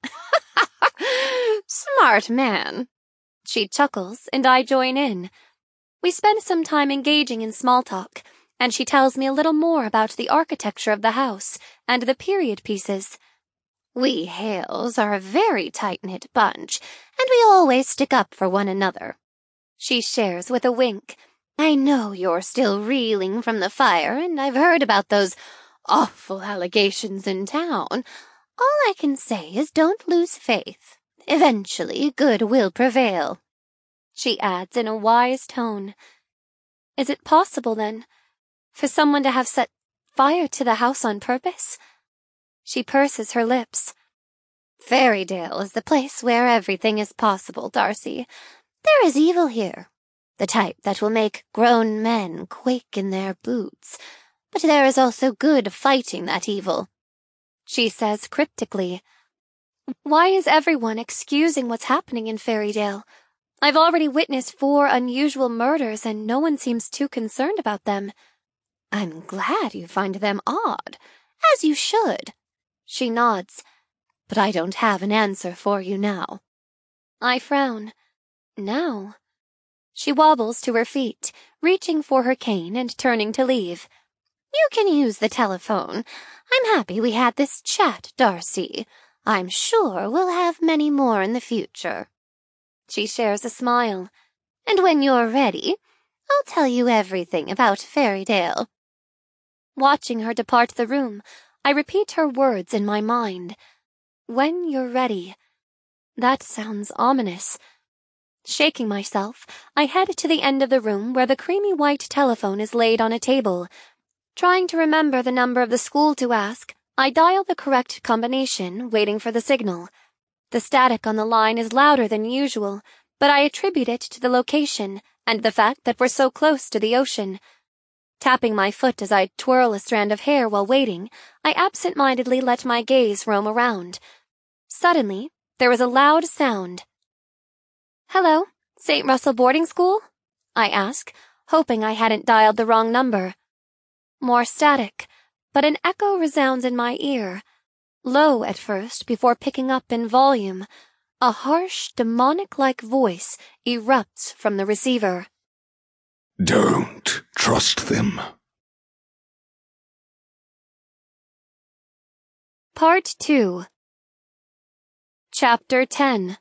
Smart man. She chuckles, and I join in. We spend some time engaging in small talk, and she tells me a little more about the architecture of the house and the period pieces. We Hales are a very tight-knit bunch, and we always stick up for one another. She shares with a wink. I know you're still reeling from the fire, and I've heard about those awful allegations in town. All I can say is don't lose faith. Eventually, good will prevail. She adds in a wise tone. Is it possible, then, for someone to have set fire to the house on purpose? She purses her lips. Fairydale is the place where everything is possible, Darcy. There is evil here, the type that will make grown men quake in their boots. But there is also good fighting that evil. She says cryptically. Why is everyone excusing what's happening in Fairydale? I've already witnessed four unusual murders, and no one seems too concerned about them. I'm glad you find them odd, as you should. She nods. But I don't have an answer for you now. I frown. Now? She wobbles to her feet, reaching for her cane and turning to leave. You can use the telephone. I'm happy we had this chat, Darcy. I'm sure we'll have many more in the future. She shares a smile. And when you're ready, I'll tell you everything about Fairydale. Watching her depart the room, I repeat her words in my mind. When you're ready. That sounds ominous. Shaking myself, I head to the end of the room where the creamy white telephone is laid on a table. Trying to remember the number of the school to ask, I dial the correct combination, waiting for the signal. The static on the line is louder than usual, but I attribute it to the location and the fact that we're so close to the ocean. Tapping my foot as I twirl a strand of hair while waiting, I absent-mindedly let my gaze roam around. Suddenly, there was a loud sound. Hello, Saint Russell Boarding School? I ask, hoping I hadn't dialed the wrong number. More static, but an echo resounds in my ear. Low at first, before picking up in volume. A harsh, demonic-like voice erupts from the receiver. Don't trust them. Part two. Chapter ten.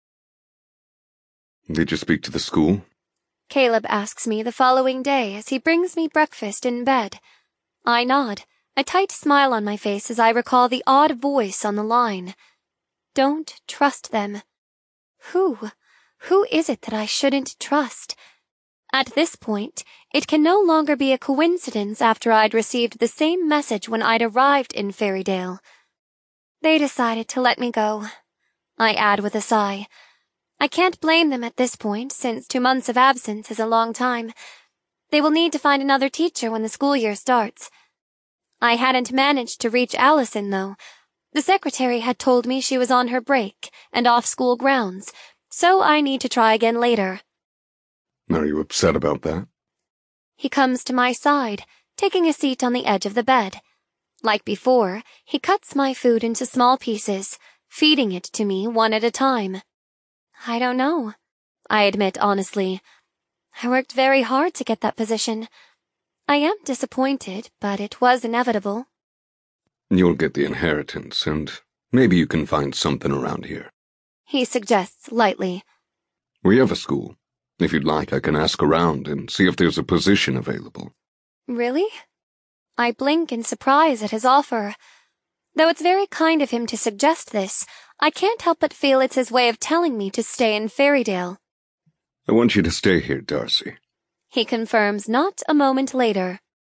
Did you speak to the school? Caleb asks me the following day as he brings me breakfast in bed. I nod, a tight smile on my face as I recall the odd voice on the line. Don't trust them. Who? Who is it that I shouldn't trust? At this point, it can no longer be a coincidence after I'd received the same message when I'd arrived in Fairydale. They decided to let me go, I add with a sigh. I can't blame them at this point, since two months of absence is a long time. They will need to find another teacher when the school year starts. I hadn't managed to reach Allison, though. The secretary had told me she was on her break and off school grounds, so I need to try again later. Are you upset about that? He comes to my side, taking a seat on the edge of the bed. Like before, he cuts my food into small pieces, feeding it to me one at a time. I don't know, I admit honestly. I worked very hard to get that position. I am disappointed, but it was inevitable. You'll get the inheritance, and maybe you can find something around here. He suggests lightly. We have a school. If you'd like, I can ask around and see if there's a position available. Really? I blink in surprise at his offer. Though it's very kind of him to suggest this, I can't help but feel it's his way of telling me to stay in Fairydale. I want you to stay here, Darcy. He confirms not a moment later.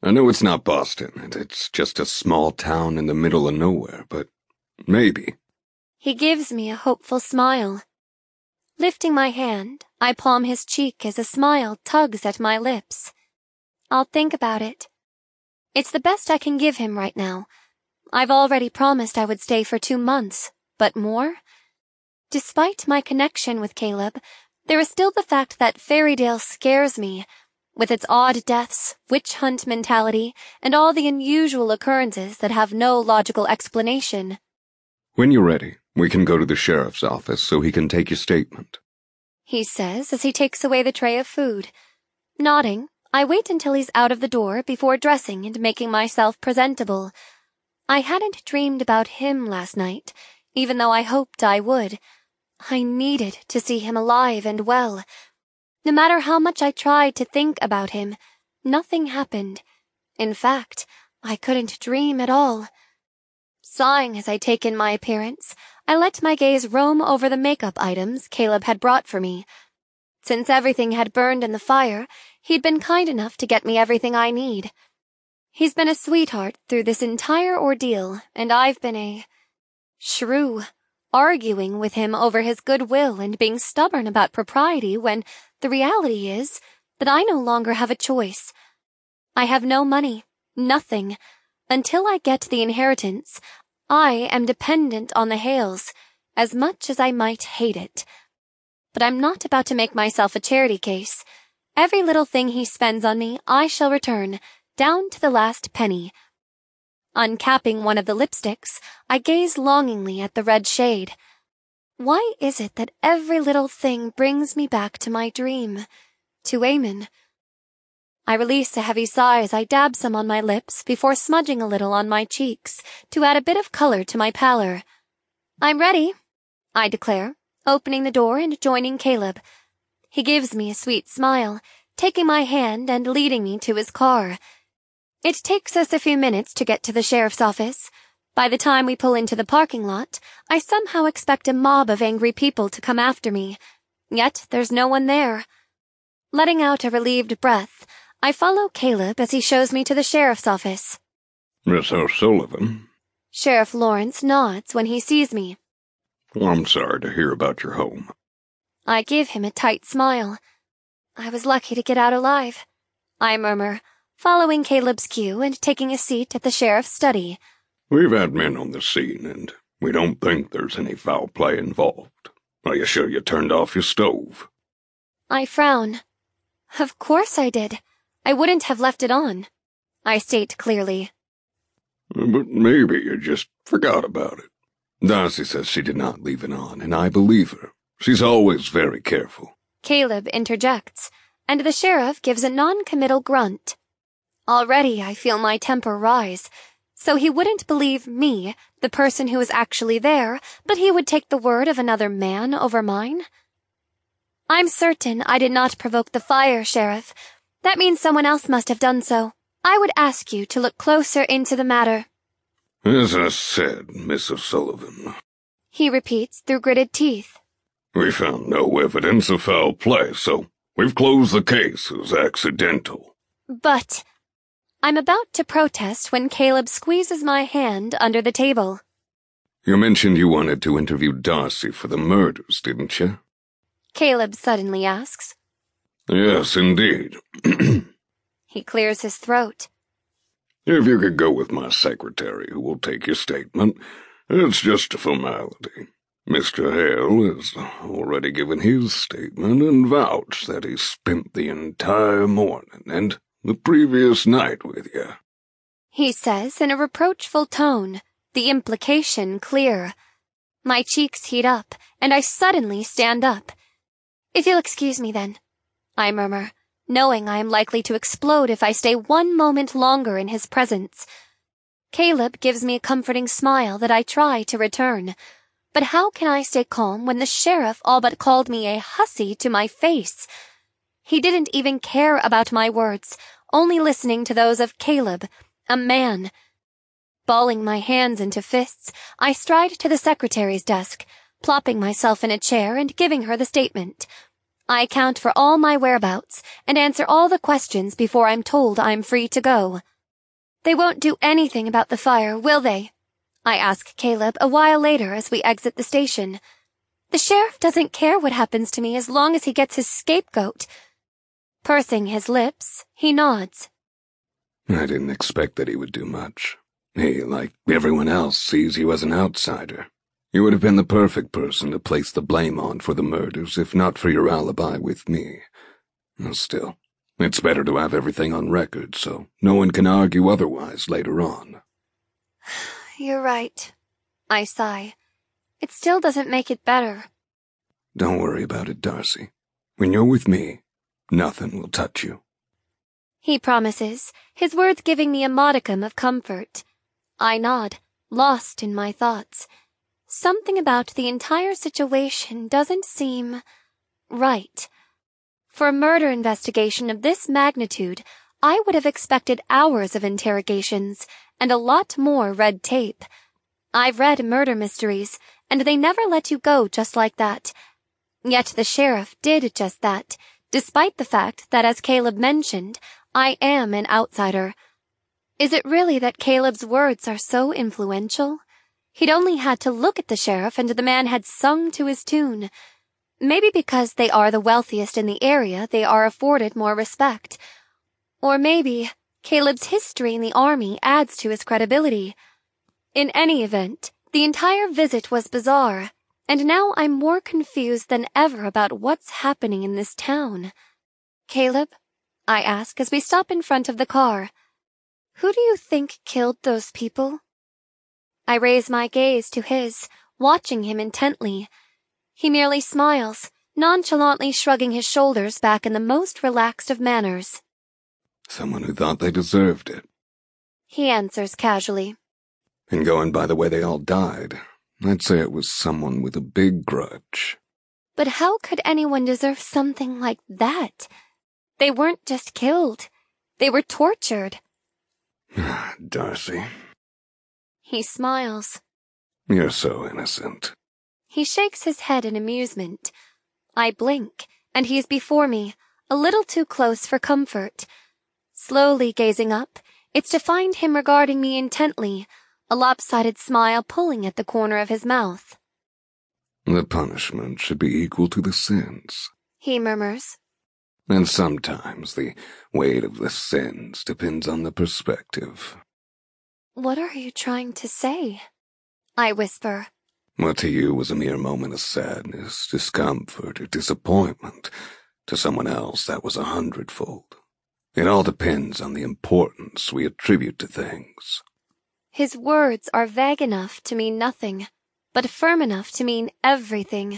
I know it's not Boston, and it's just a small town in the middle of nowhere, but maybe. He gives me a hopeful smile. Lifting my hand, I palm his cheek as a smile tugs at my lips. I'll think about it. It's the best I can give him right now. I've already promised I would stay for two months, but more? Despite my connection with Caleb, there is still the fact that Fairydale scares me, with its odd deaths, witch hunt mentality, and all the unusual occurrences that have no logical explanation. When you're ready, we can go to the sheriff's office so he can take your statement, he says as he takes away the tray of food. Nodding, I wait until he's out of the door before dressing and making myself presentable. I hadn't dreamed about him last night, even though I hoped I would. I needed to see him alive and well. No matter how much I tried to think about him, nothing happened. In fact, I couldn't dream at all. Sighing as I take in my appearance, I let my gaze roam over the makeup items Caleb had brought for me. Since everything had burned in the fire, he'd been kind enough to get me everything I need. He's been a sweetheart through this entire ordeal, and I've been a shrew, arguing with him over his goodwill and being stubborn about propriety when the reality is that I no longer have a choice. I have no money, nothing. Until I get the inheritance, I am dependent on the Hales, as much as I might hate it. But I'm not about to make myself a charity case. Every little thing he spends on me I shall return, down to the last penny. Uncapping one of the lipsticks, I gaze longingly at the red shade. Why is it that every little thing brings me back to my dream, to Eamon? I release a heavy sigh as I dab some on my lips before smudging a little on my cheeks to add a bit of color to my pallor. I'm ready, I declare, opening the door and joining Caleb. He gives me a sweet smile, taking my hand and leading me to his car. It takes us a few minutes to get to the sheriff's office. By the time we pull into the parking lot, I somehow expect a mob of angry people to come after me. Yet there's no one there. Letting out a relieved breath, I follow Caleb as he shows me to the sheriff's office. Miss O'Sullivan? Sheriff Lawrence nods when he sees me. I'm sorry to hear about your home. I give him a tight smile. I was lucky to get out alive, I murmur, following Caleb's cue and taking a seat at the sheriff's study. We've had men on the scene, and we don't think there's any foul play involved. Are you sure you turned off your stove? I frown. Of course I did. I wouldn't have left it on, I state clearly. But maybe you just forgot about it. Darcy says she did not leave it on, and I believe her. She's always very careful. Caleb interjects, and the sheriff gives a non-committal grunt. Already I feel my temper rise. So he wouldn't believe me, the person who was actually there, but he would take the word of another man over mine? I'm certain I did not provoke the fire, Sheriff. That means someone else must have done so. I would ask you to look closer into the matter. As I said, Miss O'Sullivan, he repeats through gritted teeth. We found no evidence of foul play, so we've closed the case as accidental. But I'm about to protest when Caleb squeezes my hand under the table. You mentioned you wanted to interview Darcy for the murders, didn't you? Caleb suddenly asks. Yes, indeed. He clears his throat. If you could go with my secretary, who will take your statement, it's just a formality. Mister Hale has already given his statement and vouched that he spent the entire morning and the previous night with you, he says in a reproachful tone, the implication clear. My cheeks heat up, and I suddenly stand up. If you'll excuse me then, I murmur, knowing I am likely to explode if I stay one moment longer in his presence. Caleb gives me a comforting smile that I try to return. But how can I stay calm when the sheriff all but called me a hussy to my face? He didn't even care about my words, only listening to those of Caleb, a man. Balling my hands into fists, I stride to the secretary's desk, plopping myself in a chair and giving her the statement. I account for all my whereabouts and answer all the questions before I'm told I'm free to go. They won't do anything about the fire, will they? I ask Caleb a while later as we exit the station. The sheriff doesn't care what happens to me as long as he gets his scapegoat. Pursing his lips, he nods. I didn't expect that he would do much. He, like everyone else, sees you as an outsider. You would have been the perfect person to place the blame on for the murders, if not for your alibi with me. Still, it's better to have everything on record, so no one can argue otherwise later on. You're right. I sigh. It still doesn't make it better. Don't worry about it, Darcy. When you're with me, nothing will touch you. He promises, his words giving me a modicum of comfort. I nod, lost in my thoughts. Something about the entire situation doesn't seem right. For a murder investigation of this magnitude, I would have expected hours of interrogations and a lot more red tape. I've read murder mysteries, and they never let you go just like that. Yet the sheriff did just that, despite the fact that, as Caleb mentioned, I am an outsider. Is it really that Caleb's words are so influential? He'd only had to look at the sheriff and the man had sung to his tune. Maybe because they are the wealthiest in the area, they are afforded more respect. Or maybe Caleb's history in the army adds to his credibility. In any event, the entire visit was bizarre, and now I'm more confused than ever about what's happening in this town. Caleb? I ask as we stop in front of the car. Who do you think killed those people? I raise my gaze to his, watching him intently. He merely smiles, nonchalantly shrugging his shoulders back in the most relaxed of manners. Someone who thought they deserved it. He answers casually. And going by the way they all died, I'd say it was someone with a big grudge. But how could anyone deserve something like that? They weren't just killed. They were tortured. Darcy. He smiles. You're so innocent. He shakes his head in amusement. I blink, and he is before me, a little too close for comfort. Slowly gazing up, it's to find him regarding me intently, a lopsided smile pulling at the corner of his mouth. The punishment should be equal to the sins, he murmurs. And sometimes the weight of the sins depends on the perspective. What are you trying to say? I whisper. What to you was a mere moment of sadness, discomfort, or disappointment, to someone else that was a hundredfold. It all depends on the importance we attribute to things. His words are vague enough to mean nothing, but firm enough to mean everything.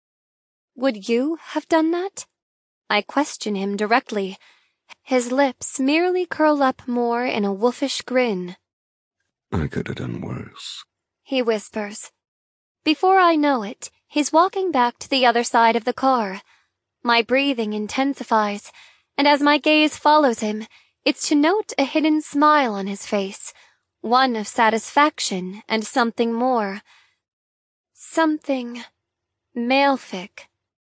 Would you have done that? I question him directly. His lips merely curl up more in a wolfish grin. I could have done worse, he whispers. Before I know it, he's walking back to the other side of the car. My breathing intensifies, and as my gaze follows him, it's to note a hidden smile on his face, one of satisfaction and something more. Something malefic.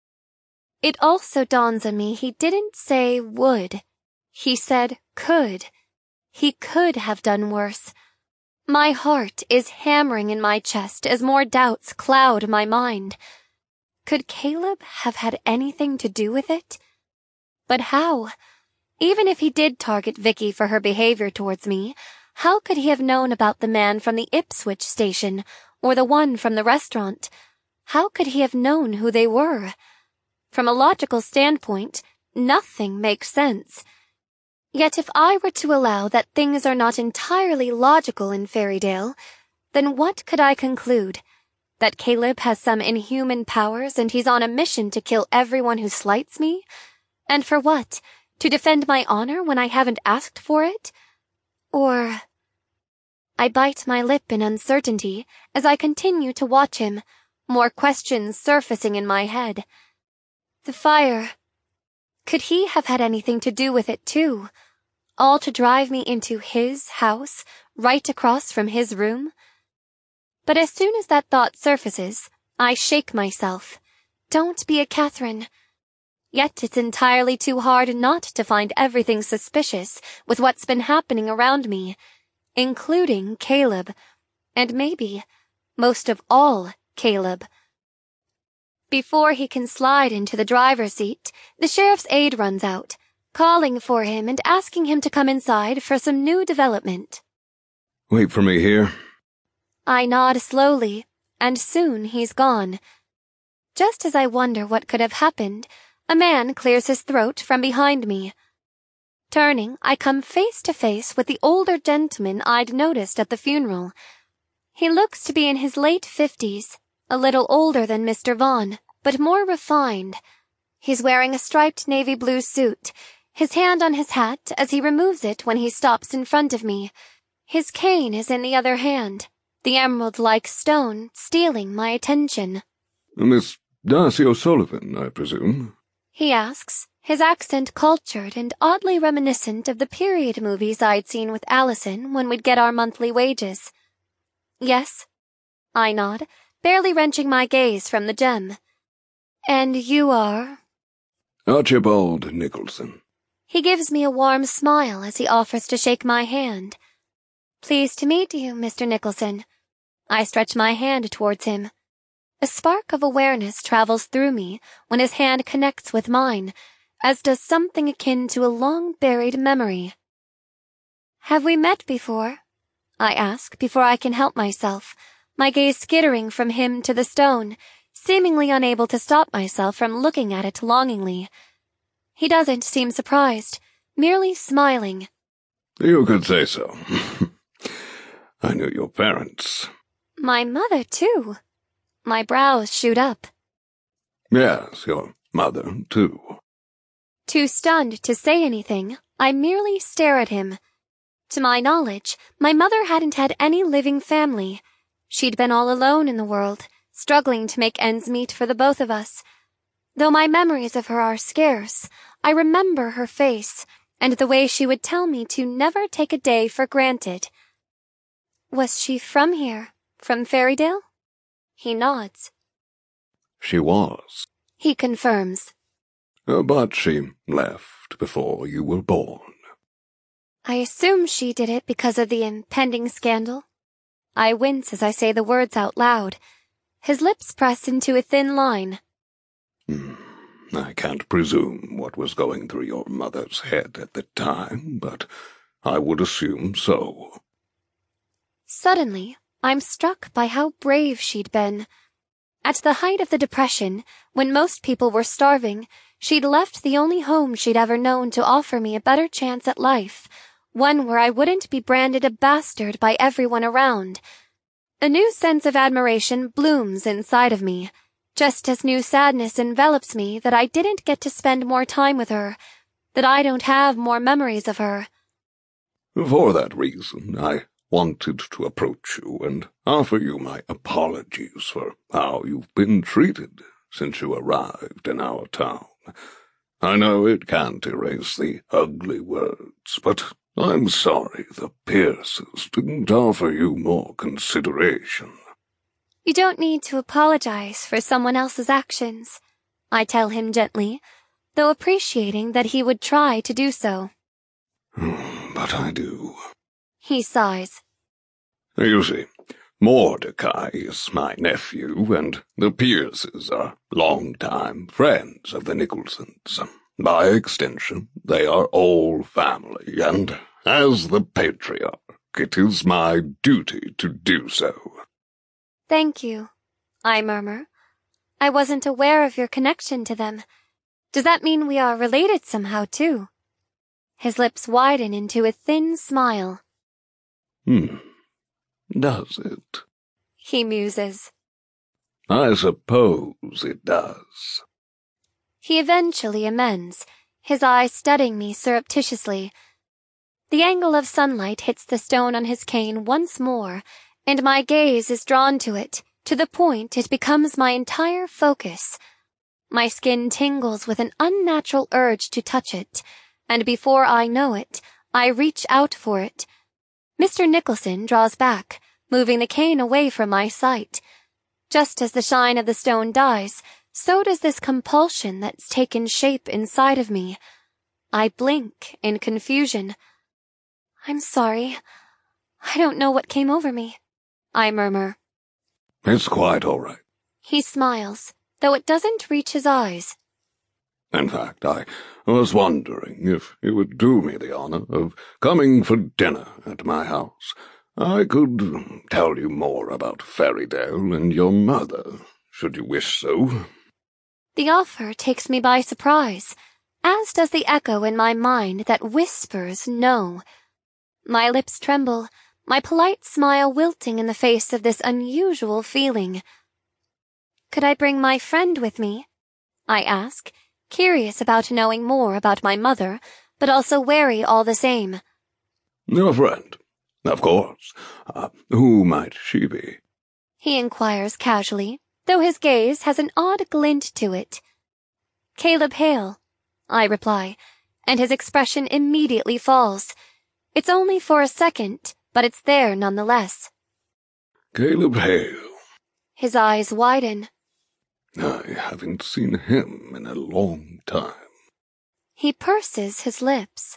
It also dawns on me he didn't say would. He said could. He could have done worse. My heart is hammering in my chest as more doubts cloud my mind. Could Caleb have had anything to do with it? But how? Even if he did target Vicky for her behavior towards me, how could he have known about the man from the Ipswich station or the one from the restaurant? How could he have known who they were? From a logical standpoint, nothing makes sense. Yet if I were to allow that things are not entirely logical in Fairydale, then what could I conclude? That Caleb has some inhuman powers and he's on a mission to kill everyone who slights me? And for what? To defend my honor when I haven't asked for it? Or... I bite my lip in uncertainty as I continue to watch him, more questions surfacing in my head. The fire... Could he have had anything to do with it too? All to drive me into his house, right across from his room? But as soon as that thought surfaces, I shake myself. Don't be a Catherine. Yet it's entirely too hard not to find everything suspicious with what's been happening around me, including Caleb, and maybe, most of all, Caleb. Before he can slide into the driver's seat, the sheriff's aide runs out, calling for him and asking him to come inside for some new development. Wait for me here. I nod slowly, and soon he's gone. Just as I wonder what could have happened, a man clears his throat from behind me. Turning, I come face to face with the older gentleman I'd noticed at the funeral. He looks to be in his late fifties, a little older than Mister Vaughn, but more refined. He's wearing a striped navy blue suit, his hand on his hat as he removes it when he stops in front of me. His cane is in the other hand, the emerald-like stone stealing my attention. Miss Darcy O'Sullivan, I presume? He asks, his accent cultured and oddly reminiscent of the period movies I'd seen with Allison when we'd get our monthly wages. Yes, I nod, barely wrenching my gaze from the gem. And you are? Archibald Nicholson. He gives me a warm smile as he offers to shake my hand. Pleased to meet you, Mister Nicholson. I stretch my hand towards him. A spark of awareness travels through me when his hand connects with mine, as does something akin to a long-buried memory. Have we met before? I ask before I can help myself, my gaze skittering from him to the stone, seemingly unable to stop myself from looking at it longingly. He doesn't seem surprised, merely smiling. You could say so. I knew your parents. My mother, too. My brows shoot up. Yes, your mother, too. Too stunned to say anything, I merely stare at him. To my knowledge, my mother hadn't had any living family. She'd been all alone in the world, struggling to make ends meet for the both of us. Though my memories of her are scarce, I remember her face and the way she would tell me to never take a day for granted. Was she from here, from Ferrydale? He nods. She was. He confirms. Uh, but she left before you were born. I assume she did it because of the impending scandal. I wince as I say the words out loud. His lips press into a thin line. Hmm. I can't presume what was going through your mother's head at the time, but I would assume so. Suddenly, I'm struck by how brave she'd been. At the height of the Depression, when most people were starving, she'd left the only home she'd ever known to offer me a better chance at life, one where I wouldn't be branded a bastard by everyone around. A new sense of admiration blooms inside of me, just as new sadness envelops me that I didn't get to spend more time with her, that I don't have more memories of her. For that reason, I wanted to approach you and offer you my apologies for how you've been treated since you arrived in our town. I know it can't erase the ugly words, but I'm sorry the Pierces didn't offer you more consideration. You don't need to apologize for someone else's actions, I tell him gently, though appreciating that he would try to do so. But I do. He sighs. You see, Mordecai is my nephew, and the Pierces are longtime friends of the Nicholsons. By extension, they are all family, and as the patriarch, it is my duty to do so. Thank you, I murmur. I wasn't aware of your connection to them. Does that mean we are related somehow, too? His lips widen into a thin smile. Hmm. Does it? He muses. I suppose it does. He eventually amends, his eye studying me surreptitiously. The angle of sunlight hits the stone on his cane once more, and my gaze is drawn to it, to the point it becomes my entire focus. My skin tingles with an unnatural urge to touch it, and before I know it, I reach out for it. Mister Nicholson draws back, moving the cane away from my sight. Just as the shine of the stone dies, So does this compulsion that's taken shape inside of me. I blink in confusion. I'm sorry. I don't know what came over me, I murmur. It's quite all right. He smiles, though it doesn't reach his eyes. In fact, I was wondering if you would do me the honor of coming for dinner at my house. I could tell you more about Ferrydale and your mother, should you wish so. The offer takes me by surprise, as does the echo in my mind that whispers no. My lips tremble, my polite smile wilting in the face of this unusual feeling. Could I bring my friend with me? I ask, curious about knowing more about my mother, but also wary all the same. Your friend, of course. Uh, who might she be? He inquires casually, though his gaze has an odd glint to it. Caleb Hale, I reply, and his expression immediately falls. It's only for a second, but it's there nonetheless. Caleb Hale. His eyes widen. I haven't seen him in a long time. He purses his lips.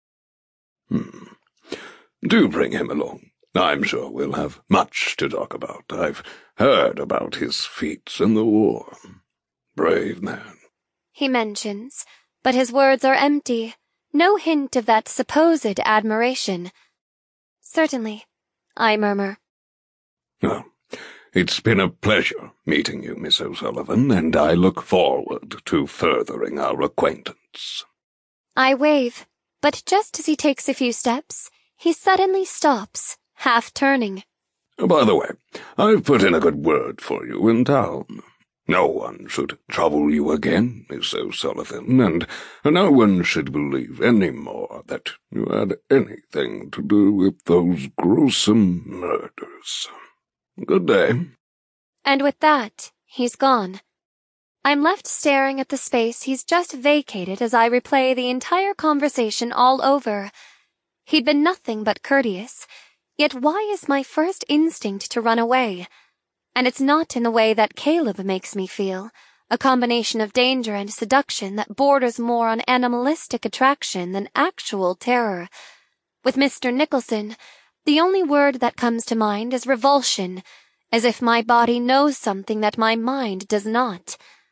Hmm. Do bring him along. I'm sure we'll have much to talk about. I've heard about his feats in the war. Brave man. He mentions, but his words are empty. No hint of that supposed admiration. Certainly, I murmur. Well, it's been a pleasure meeting you, Miss O'Sullivan, and I look forward to furthering our acquaintance. I wave, but just as he takes a few steps, he suddenly stops, half turning. By the way, I've put in a good word for you in town. No one should trouble you again, Miss O'Sullivan, and no one should believe any more that you had anything to do with those gruesome murders. Good day. And with that, he's gone. I'm left staring at the space he's just vacated as I replay the entire conversation all over. He'd been nothing but courteous, yet why is my first instinct to run away? And it's not in the way that Caleb makes me feel, a combination of danger and seduction that borders more on animalistic attraction than actual terror. With Mister Nicholson, the only word that comes to mind is revulsion, as if my body knows something that my mind does not.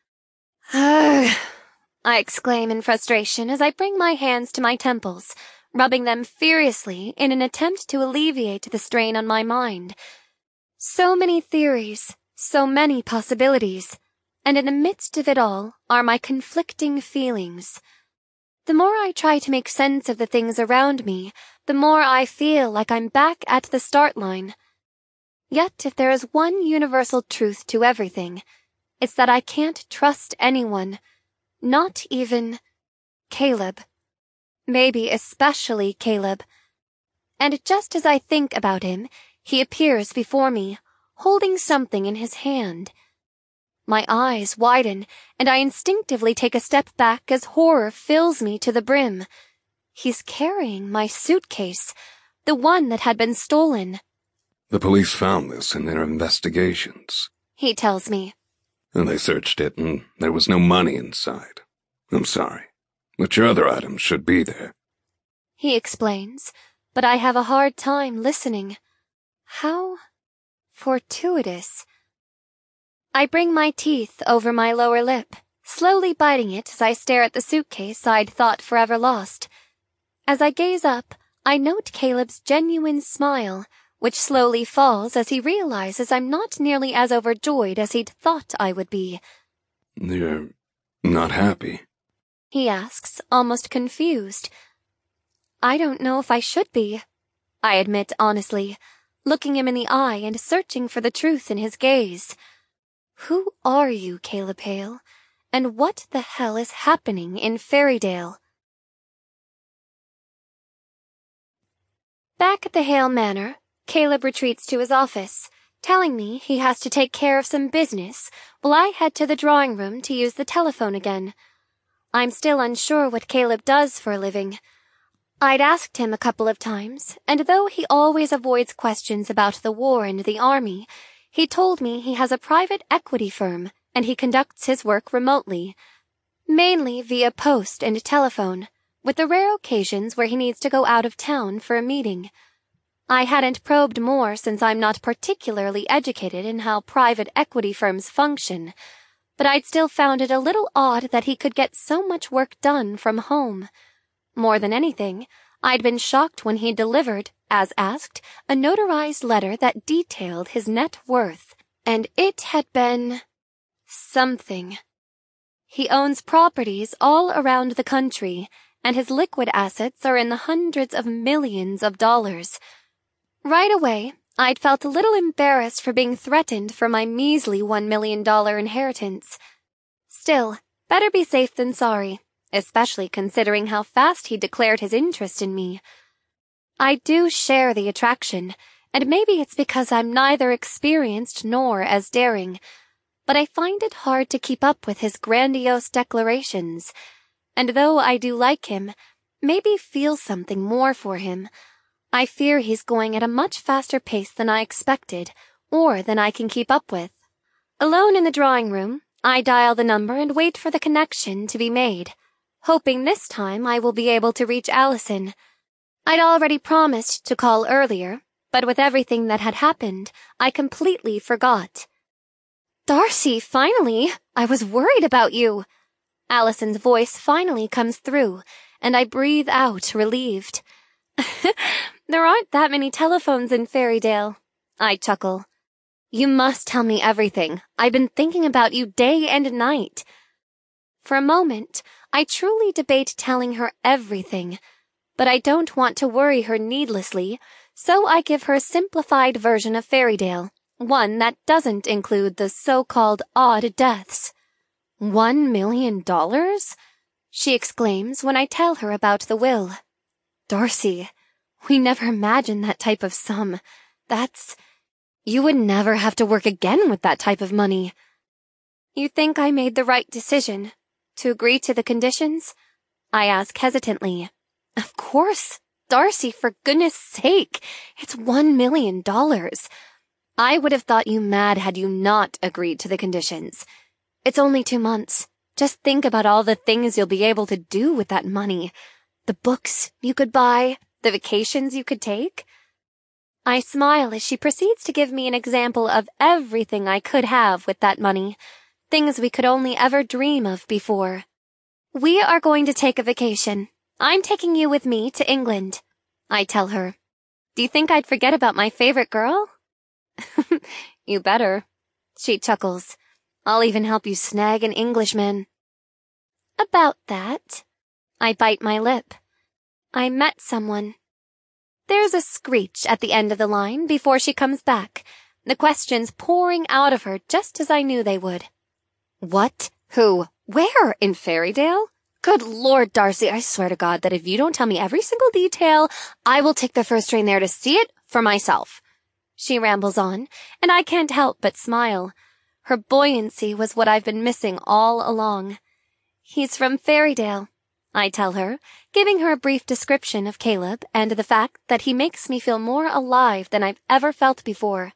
Ugh, I exclaim in frustration as I bring my hands to my temples, rubbing them furiously in an attempt to alleviate the strain on my mind. So many theories, so many possibilities, and in the midst of it all are my conflicting feelings. The more I try to make sense of the things around me, the more I feel like I'm back at the start line. Yet if there is one universal truth to everything, it's that I can't trust anyone, not even Caleb. Maybe especially Caleb. And just as I think about him, he appears before me, holding something in his hand. My eyes widen, and I instinctively take a step back as horror fills me to the brim. He's carrying my suitcase, the one that had been stolen. The police found this in their investigations, he tells me. And they searched it, and there was no money inside. I'm sorry, but your other items should be there. He explains, but I have a hard time listening. How fortuitous. I bring my teeth over my lower lip, slowly biting it as I stare at the suitcase I'd thought forever lost. As I gaze up, I note Caleb's genuine smile, which slowly falls as he realizes I'm not nearly as overjoyed as he'd thought I would be. You're not happy? He asks, almost confused. I don't know if I should be, I admit honestly, looking him in the eye and searching for the truth in his gaze. Who are you, Caleb Hale? And what the hell is happening in Ferrydale? Back at the Hale Manor, Caleb retreats to his office, telling me he has to take care of some business while I head to the drawing room to use the telephone again. I'm still unsure what Caleb does for a living. I'd asked him a couple of times, and though he always avoids questions about the war and the army, he told me he has a private equity firm and he conducts his work remotely, mainly via post and telephone, with the rare occasions where he needs to go out of town for a meeting. I hadn't probed more since I'm not particularly educated in how private equity firms function, but I'd still found it a little odd that he could get so much work done from home. More than anything, I'd been shocked when he delivered, as asked, a notarized letter that detailed his net worth, and it had been something. He owns properties all around the country, and his liquid assets are in the hundreds of millions of dollars. Right away, I'd felt a little embarrassed for being threatened for my measly one million dollar inheritance. Still, better be safe than sorry, especially considering how fast he declared his interest in me. I do share the attraction, and maybe it's because I'm neither experienced nor as daring, but I find it hard to keep up with his grandiose declarations, and though I do like him, maybe feel something more for him, I fear he's going at a much faster pace than I expected, or than I can keep up with. Alone in the drawing room, I dial the number and wait for the connection to be made, hoping this time I will be able to reach Allison. I'd already promised to call earlier, but with everything that had happened, I completely forgot. "Darcy, finally! I was worried about you." Allison's voice finally comes through, and I breathe out, relieved. "There aren't that many telephones in Fairydale," I chuckle. "You must tell me everything. I've been thinking about you day and night." For a moment, I truly debate telling her everything, but I don't want to worry her needlessly, so I give her a simplified version of Fairydale, one that doesn't include the so-called odd deaths. One million dollars? She exclaims when I tell her about the will. "Darcy, we never imagined that type of sum. That's... You would never have to work again with that type of money." "You think I made the right decision? To agree to the conditions?" I ask hesitantly. "Of course. Darcy, for goodness sake. It's one million dollars. I would have thought you mad had you not agreed to the conditions. It's only two months. Just think about all the things you'll be able to do with that money. The books you could buy, the vacations you could take." I smile as she proceeds to give me an example of everything I could have with that money, things we could only ever dream of before. "We are going to take a vacation. I'm taking you with me to England," I tell her. "Do you think I'd forget about my favorite girl?" "You better," she chuckles. "I'll even help you snag an Englishman." "About that." I bite my lip. "I met someone." There's a screech at the end of the line before she comes back, the questions pouring out of her just as I knew they would. "What? Who? Where? In Fairydale? Good Lord, Darcy, I swear to God that if you don't tell me every single detail, I will take the first train there to see it for myself." She rambles on, and I can't help but smile. Her buoyancy was what I've been missing all along. "He's from Fairydale," I tell her, giving her a brief description of Caleb and the fact that he makes me feel more alive than I've ever felt before.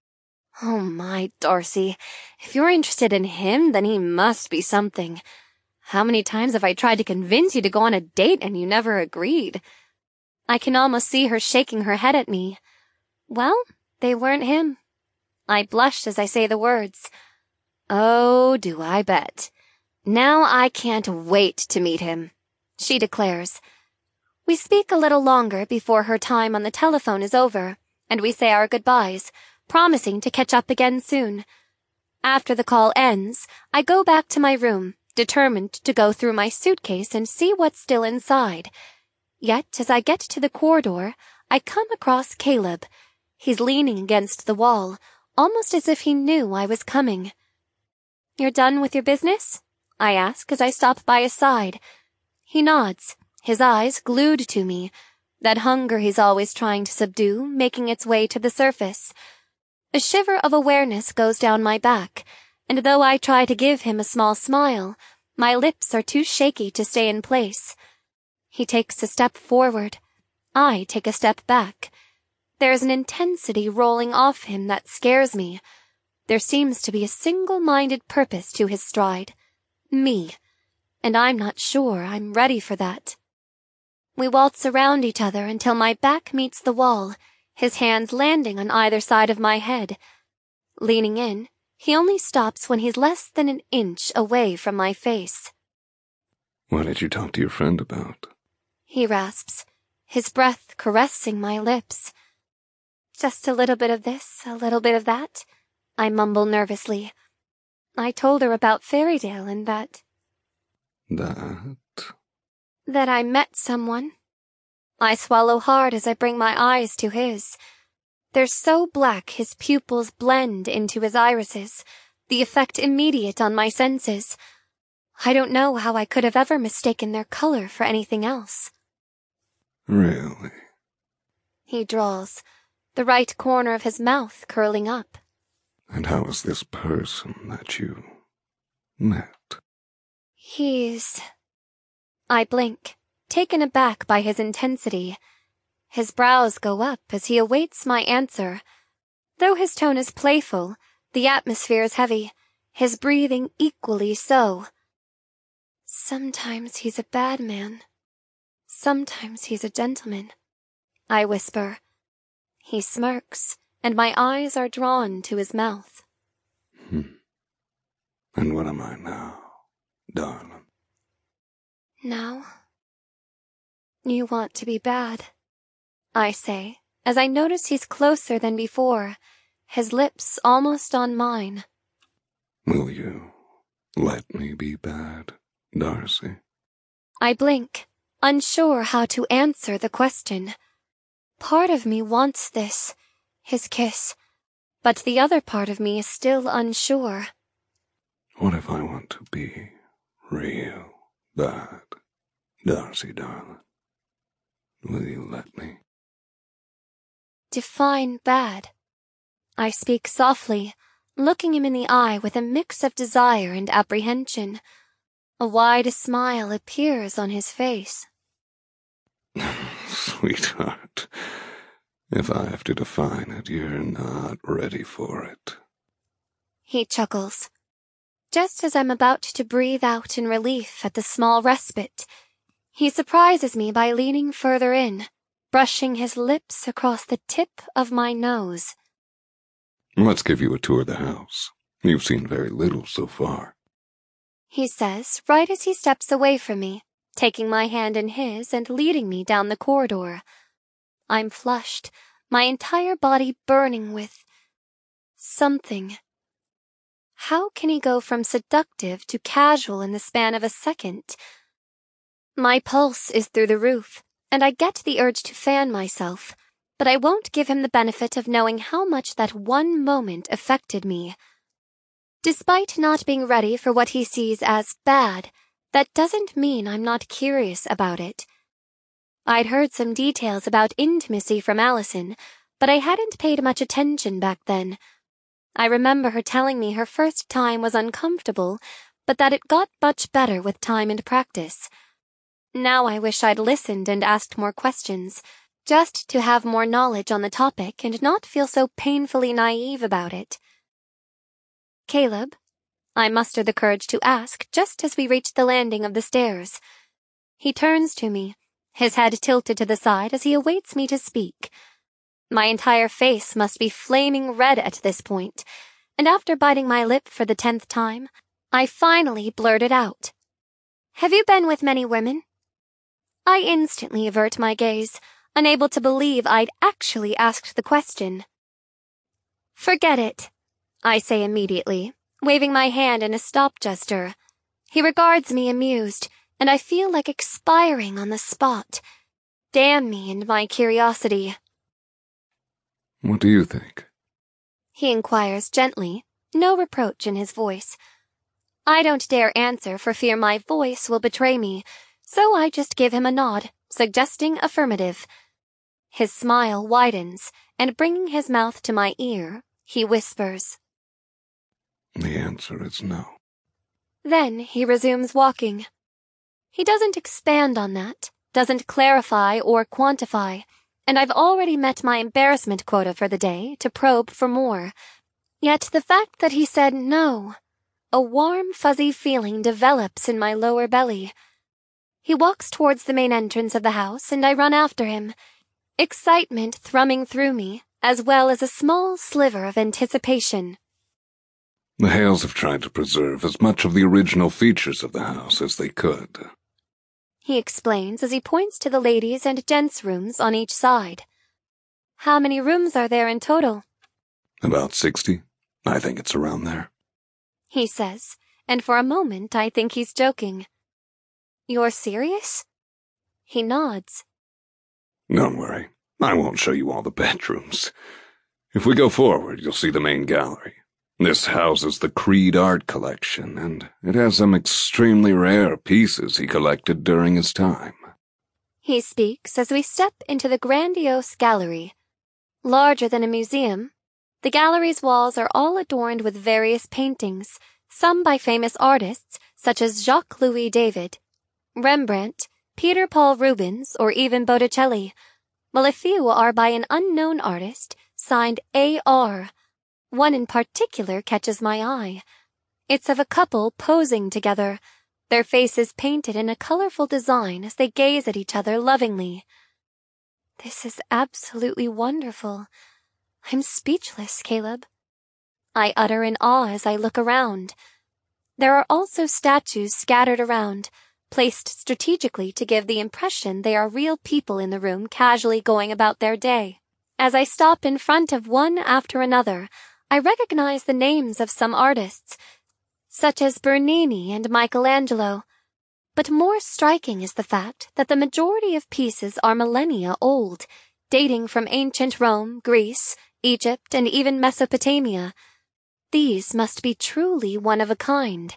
"Oh my, Darcy, if you're interested in him, then he must be something. How many times have I tried to convince you to go on a date and you never agreed?" I can almost see her shaking her head at me. Well, they weren't him. I blush as I say the words. "Oh, do I bet. Now I can't wait to meet him," she declares. We speak a little longer before her time on the telephone is over, and we say our goodbyes, promising to catch up again soon. After the call ends, I go back to my room, determined to go through my suitcase and see what's still inside. Yet, as I get to the corridor, I come across Caleb. He's leaning against the wall, almost as if he knew I was coming. "You're done with your business?" I ask as I stop by his side. He nods, his eyes glued to me, that hunger he's always trying to subdue making its way to the surface. A shiver of awareness goes down my back, and though I try to give him a small smile, my lips are too shaky to stay in place. He takes a step forward. I take a step back. There's an intensity rolling off him that scares me, There seems to be a single-minded purpose to his stride. Me. And I'm not sure I'm ready for that. We waltz around each other until my back meets the wall, his hands landing on either side of my head. Leaning in, he only stops when he's less than an inch away from my face. What did you talk to your friend about? He rasps, his breath caressing my lips. Just a little bit of this, a little bit of that, I mumble nervously. I told her about Fairdale and that... That... That I met someone. I swallow hard as I bring my eyes to his. They're so black his pupils blend into his irises, the effect immediate on my senses. I don't know how I could have ever mistaken their color for anything else. Really? He drawls, the right corner of his mouth curling up. And how is this person that you met? He's... I blink, taken aback by his intensity. His brows go up as he awaits my answer. Though his tone is playful, the atmosphere is heavy, his breathing equally so. Sometimes he's a bad man. Sometimes he's a gentleman, I whisper. He smirks, and my eyes are drawn to his mouth. Hmm. And what am I now, darling? Now? You want to be bad, I say, as I notice he's closer than before, his lips almost on mine. Will you let me be bad, Darcy? I blink, unsure how to answer the question. Part of me wants this, his kiss, but the other part of me is still unsure. What if I want to be real bad, Darcy, darling? Will you let me? Define bad. I speak softly, looking him in the eye with a mix of desire and apprehension. A wide smile appears on his face. Sweetheart, if I have to define it, you're not ready for it. He chuckles. Just as I'm about to breathe out in relief at the small respite, he surprises me by leaning further in, brushing his lips across the tip of my nose. Let's give you a tour of the house. You've seen very little so far. He says, right as he steps away from me, taking my hand in his and leading me down the corridor. I'm flushed, my entire body burning with something. How can he go from seductive to casual in the span of a second? My pulse is through the roof, and I get the urge to fan myself, but I won't give him the benefit of knowing how much that one moment affected me. Despite not being ready for what he sees as bad, that doesn't mean I'm not curious about it. I'd heard some details about intimacy from Allison, but I hadn't paid much attention back then. I remember her telling me her first time was uncomfortable, but that it got much better with time and practice. Now I wish I'd listened and asked more questions, just to have more knowledge on the topic and not feel so painfully naive about it. Caleb? I muster the courage to ask just as we reach the landing of the stairs. He turns to me, his head tilted to the side as he awaits me to speak. My entire face must be flaming red at this point, and after biting my lip for the tenth time, I finally blurted out. Have you been with many women? I instantly avert my gaze, unable to believe I'd actually asked the question. Forget it, I say immediately, waving my hand in a stop gesture. He regards me amused, and I feel like expiring on the spot. Damn me and my curiosity. What do you think? He inquires gently, no reproach in his voice. I don't dare answer for fear my voice will betray me, so I just give him a nod, suggesting affirmative. His smile widens, and bringing his mouth to my ear, he whispers. The answer is no. Then he resumes walking. He doesn't expand on that, doesn't clarify or quantify, and I've already met my embarrassment quota for the day to probe for more. Yet the fact that he said no, a warm, fuzzy feeling develops in my lower belly. He walks towards the main entrance of the house, and I run after him, excitement thrumming through me, as well as a small sliver of anticipation. The Hales have tried to preserve as much of the original features of the house as they could, he explains as he points to the ladies' and gents' rooms on each side. How many rooms are there in total? About sixty. I think it's around there, he says, and for a moment I think he's joking. You're serious? He nods. Don't worry, I won't show you all the bedrooms. If we go forward, you'll see the main gallery. This houses the Creed art collection, and it has some extremely rare pieces he collected during his time. He speaks as we step into the grandiose gallery. Larger than a museum, the gallery's walls are all adorned with various paintings, some by famous artists such as Jacques-Louis David, Rembrandt, Peter Paul Rubens, or even Botticelli, while a few are by an unknown artist signed A R One in particular catches my eye. It's of a couple posing together, their faces painted in a colorful design as they gaze at each other lovingly. This is absolutely wonderful. I'm speechless, Caleb. I utter in awe as I look around. There are also statues scattered around, placed strategically to give the impression they are real people in the room casually going about their day. As I stop in front of one after another, I recognize the names of some artists, such as Bernini and Michelangelo, but more striking is the fact that the majority of pieces are millennia old, dating from ancient Rome, Greece, Egypt, and even Mesopotamia. These must be truly one of a kind.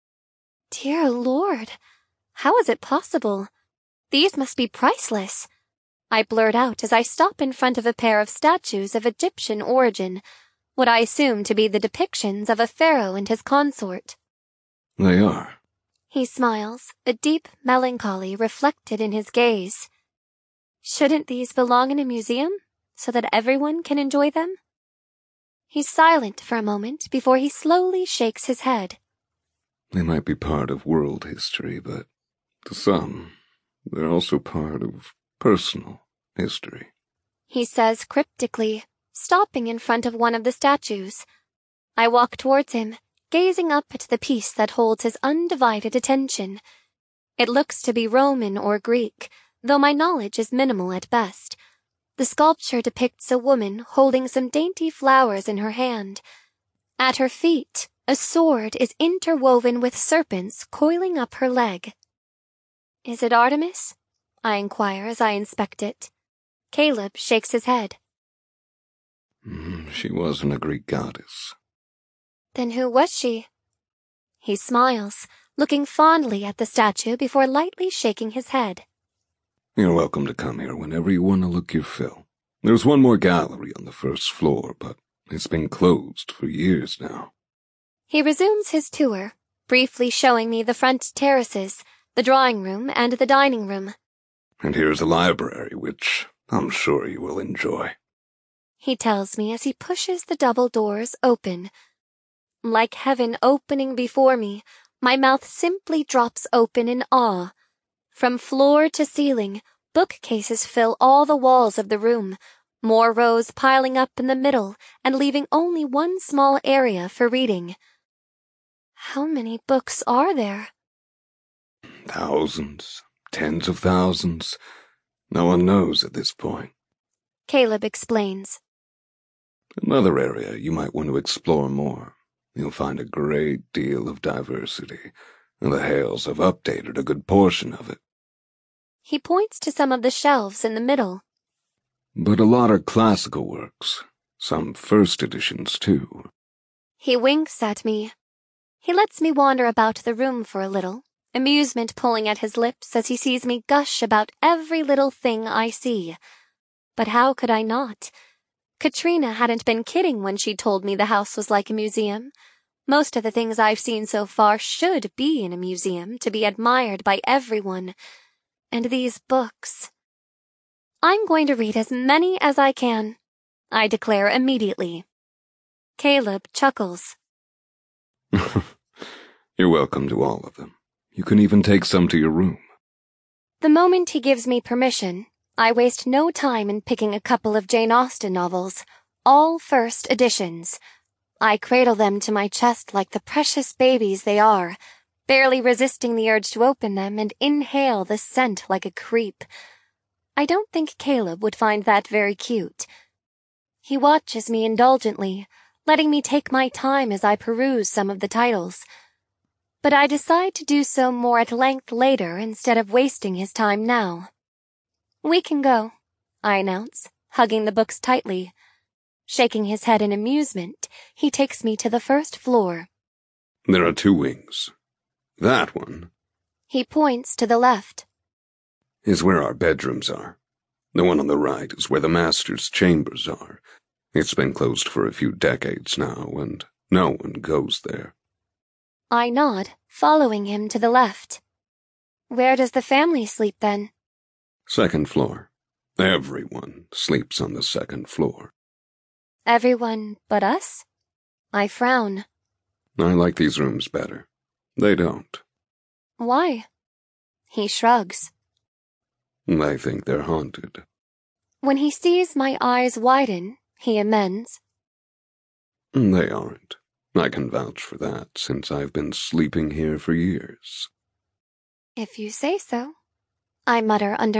Dear Lord, how is it possible? These must be priceless, I blurt out as I stop in front of a pair of statues of Egyptian origin, what I assume to be the depictions of a pharaoh and his consort. They are. He smiles, a deep melancholy reflected in his gaze. Shouldn't these belong in a museum, so that everyone can enjoy them? He's silent for a moment before he slowly shakes his head. They might be part of world history, but to some, they're also part of personal history, he says cryptically, stopping in front of one of the statues. I walk towards him, gazing up at the piece that holds his undivided attention. It looks to be Roman or Greek, though my knowledge is minimal at best. The sculpture depicts a woman holding some dainty flowers in her hand. At her feet, a sword is interwoven with serpents coiling up her leg. Is it Artemis? I inquire as I inspect it. Caleb shakes his head. She wasn't a Greek goddess. Then who was she? He smiles, looking fondly at the statue before lightly shaking his head. You're welcome to come here whenever you want to look your fill. There's one more gallery on the first floor, but it's been closed for years now. He resumes his tour, briefly showing me the front terraces, the drawing room, and the dining room. And here's a library, which I'm sure you will enjoy, he tells me as he pushes the double doors open. Like heaven opening before me, my mouth simply drops open in awe. From floor to ceiling, bookcases fill all the walls of the room, more rows piling up in the middle and leaving only one small area for reading. How many books are there? Thousands, tens of thousands. No one knows at this point, Caleb explains. Another area you might want to explore more. You'll find a great deal of diversity, and the Hales have updated a good portion of it. He points to some of the shelves in the middle. But a lot are classical works, some first editions too. He winks at me. He lets me wander about the room for a little, amusement pulling at his lips as he sees me gush about every little thing I see. But how could I not? Katrina hadn't been kidding when she told me the house was like a museum. Most of the things I've seen so far should be in a museum to be admired by everyone. And these books. I'm going to read as many as I can, I declare immediately. Caleb chuckles. You're welcome to all of them. You can even take some to your room. The moment he gives me permission, I waste no time in picking a couple of Jane Austen novels, all first editions. I cradle them to my chest like the precious babies they are, barely resisting the urge to open them and inhale the scent like a creep. I don't think Caleb would find that very cute. He watches me indulgently, letting me take my time as I peruse some of the titles. But I decide to do so more at length later instead of wasting his time now. We can go, I announce, hugging the books tightly. Shaking his head in amusement, he takes me to the first floor. There are two wings. That one, he points to the left, is where our bedrooms are. The one on the right is where the master's chambers are. It's been closed for a few decades now, and no one goes there. I nod, following him to the left. Where does the family sleep then? Second floor. Everyone sleeps on the second floor. Everyone but us? I frown. I like these rooms better. They don't. Why? He shrugs. They think they're haunted. When he sees my eyes widen, he amends. They aren't. I can vouch for that, since I've been sleeping here for years. If you say so, I mutter under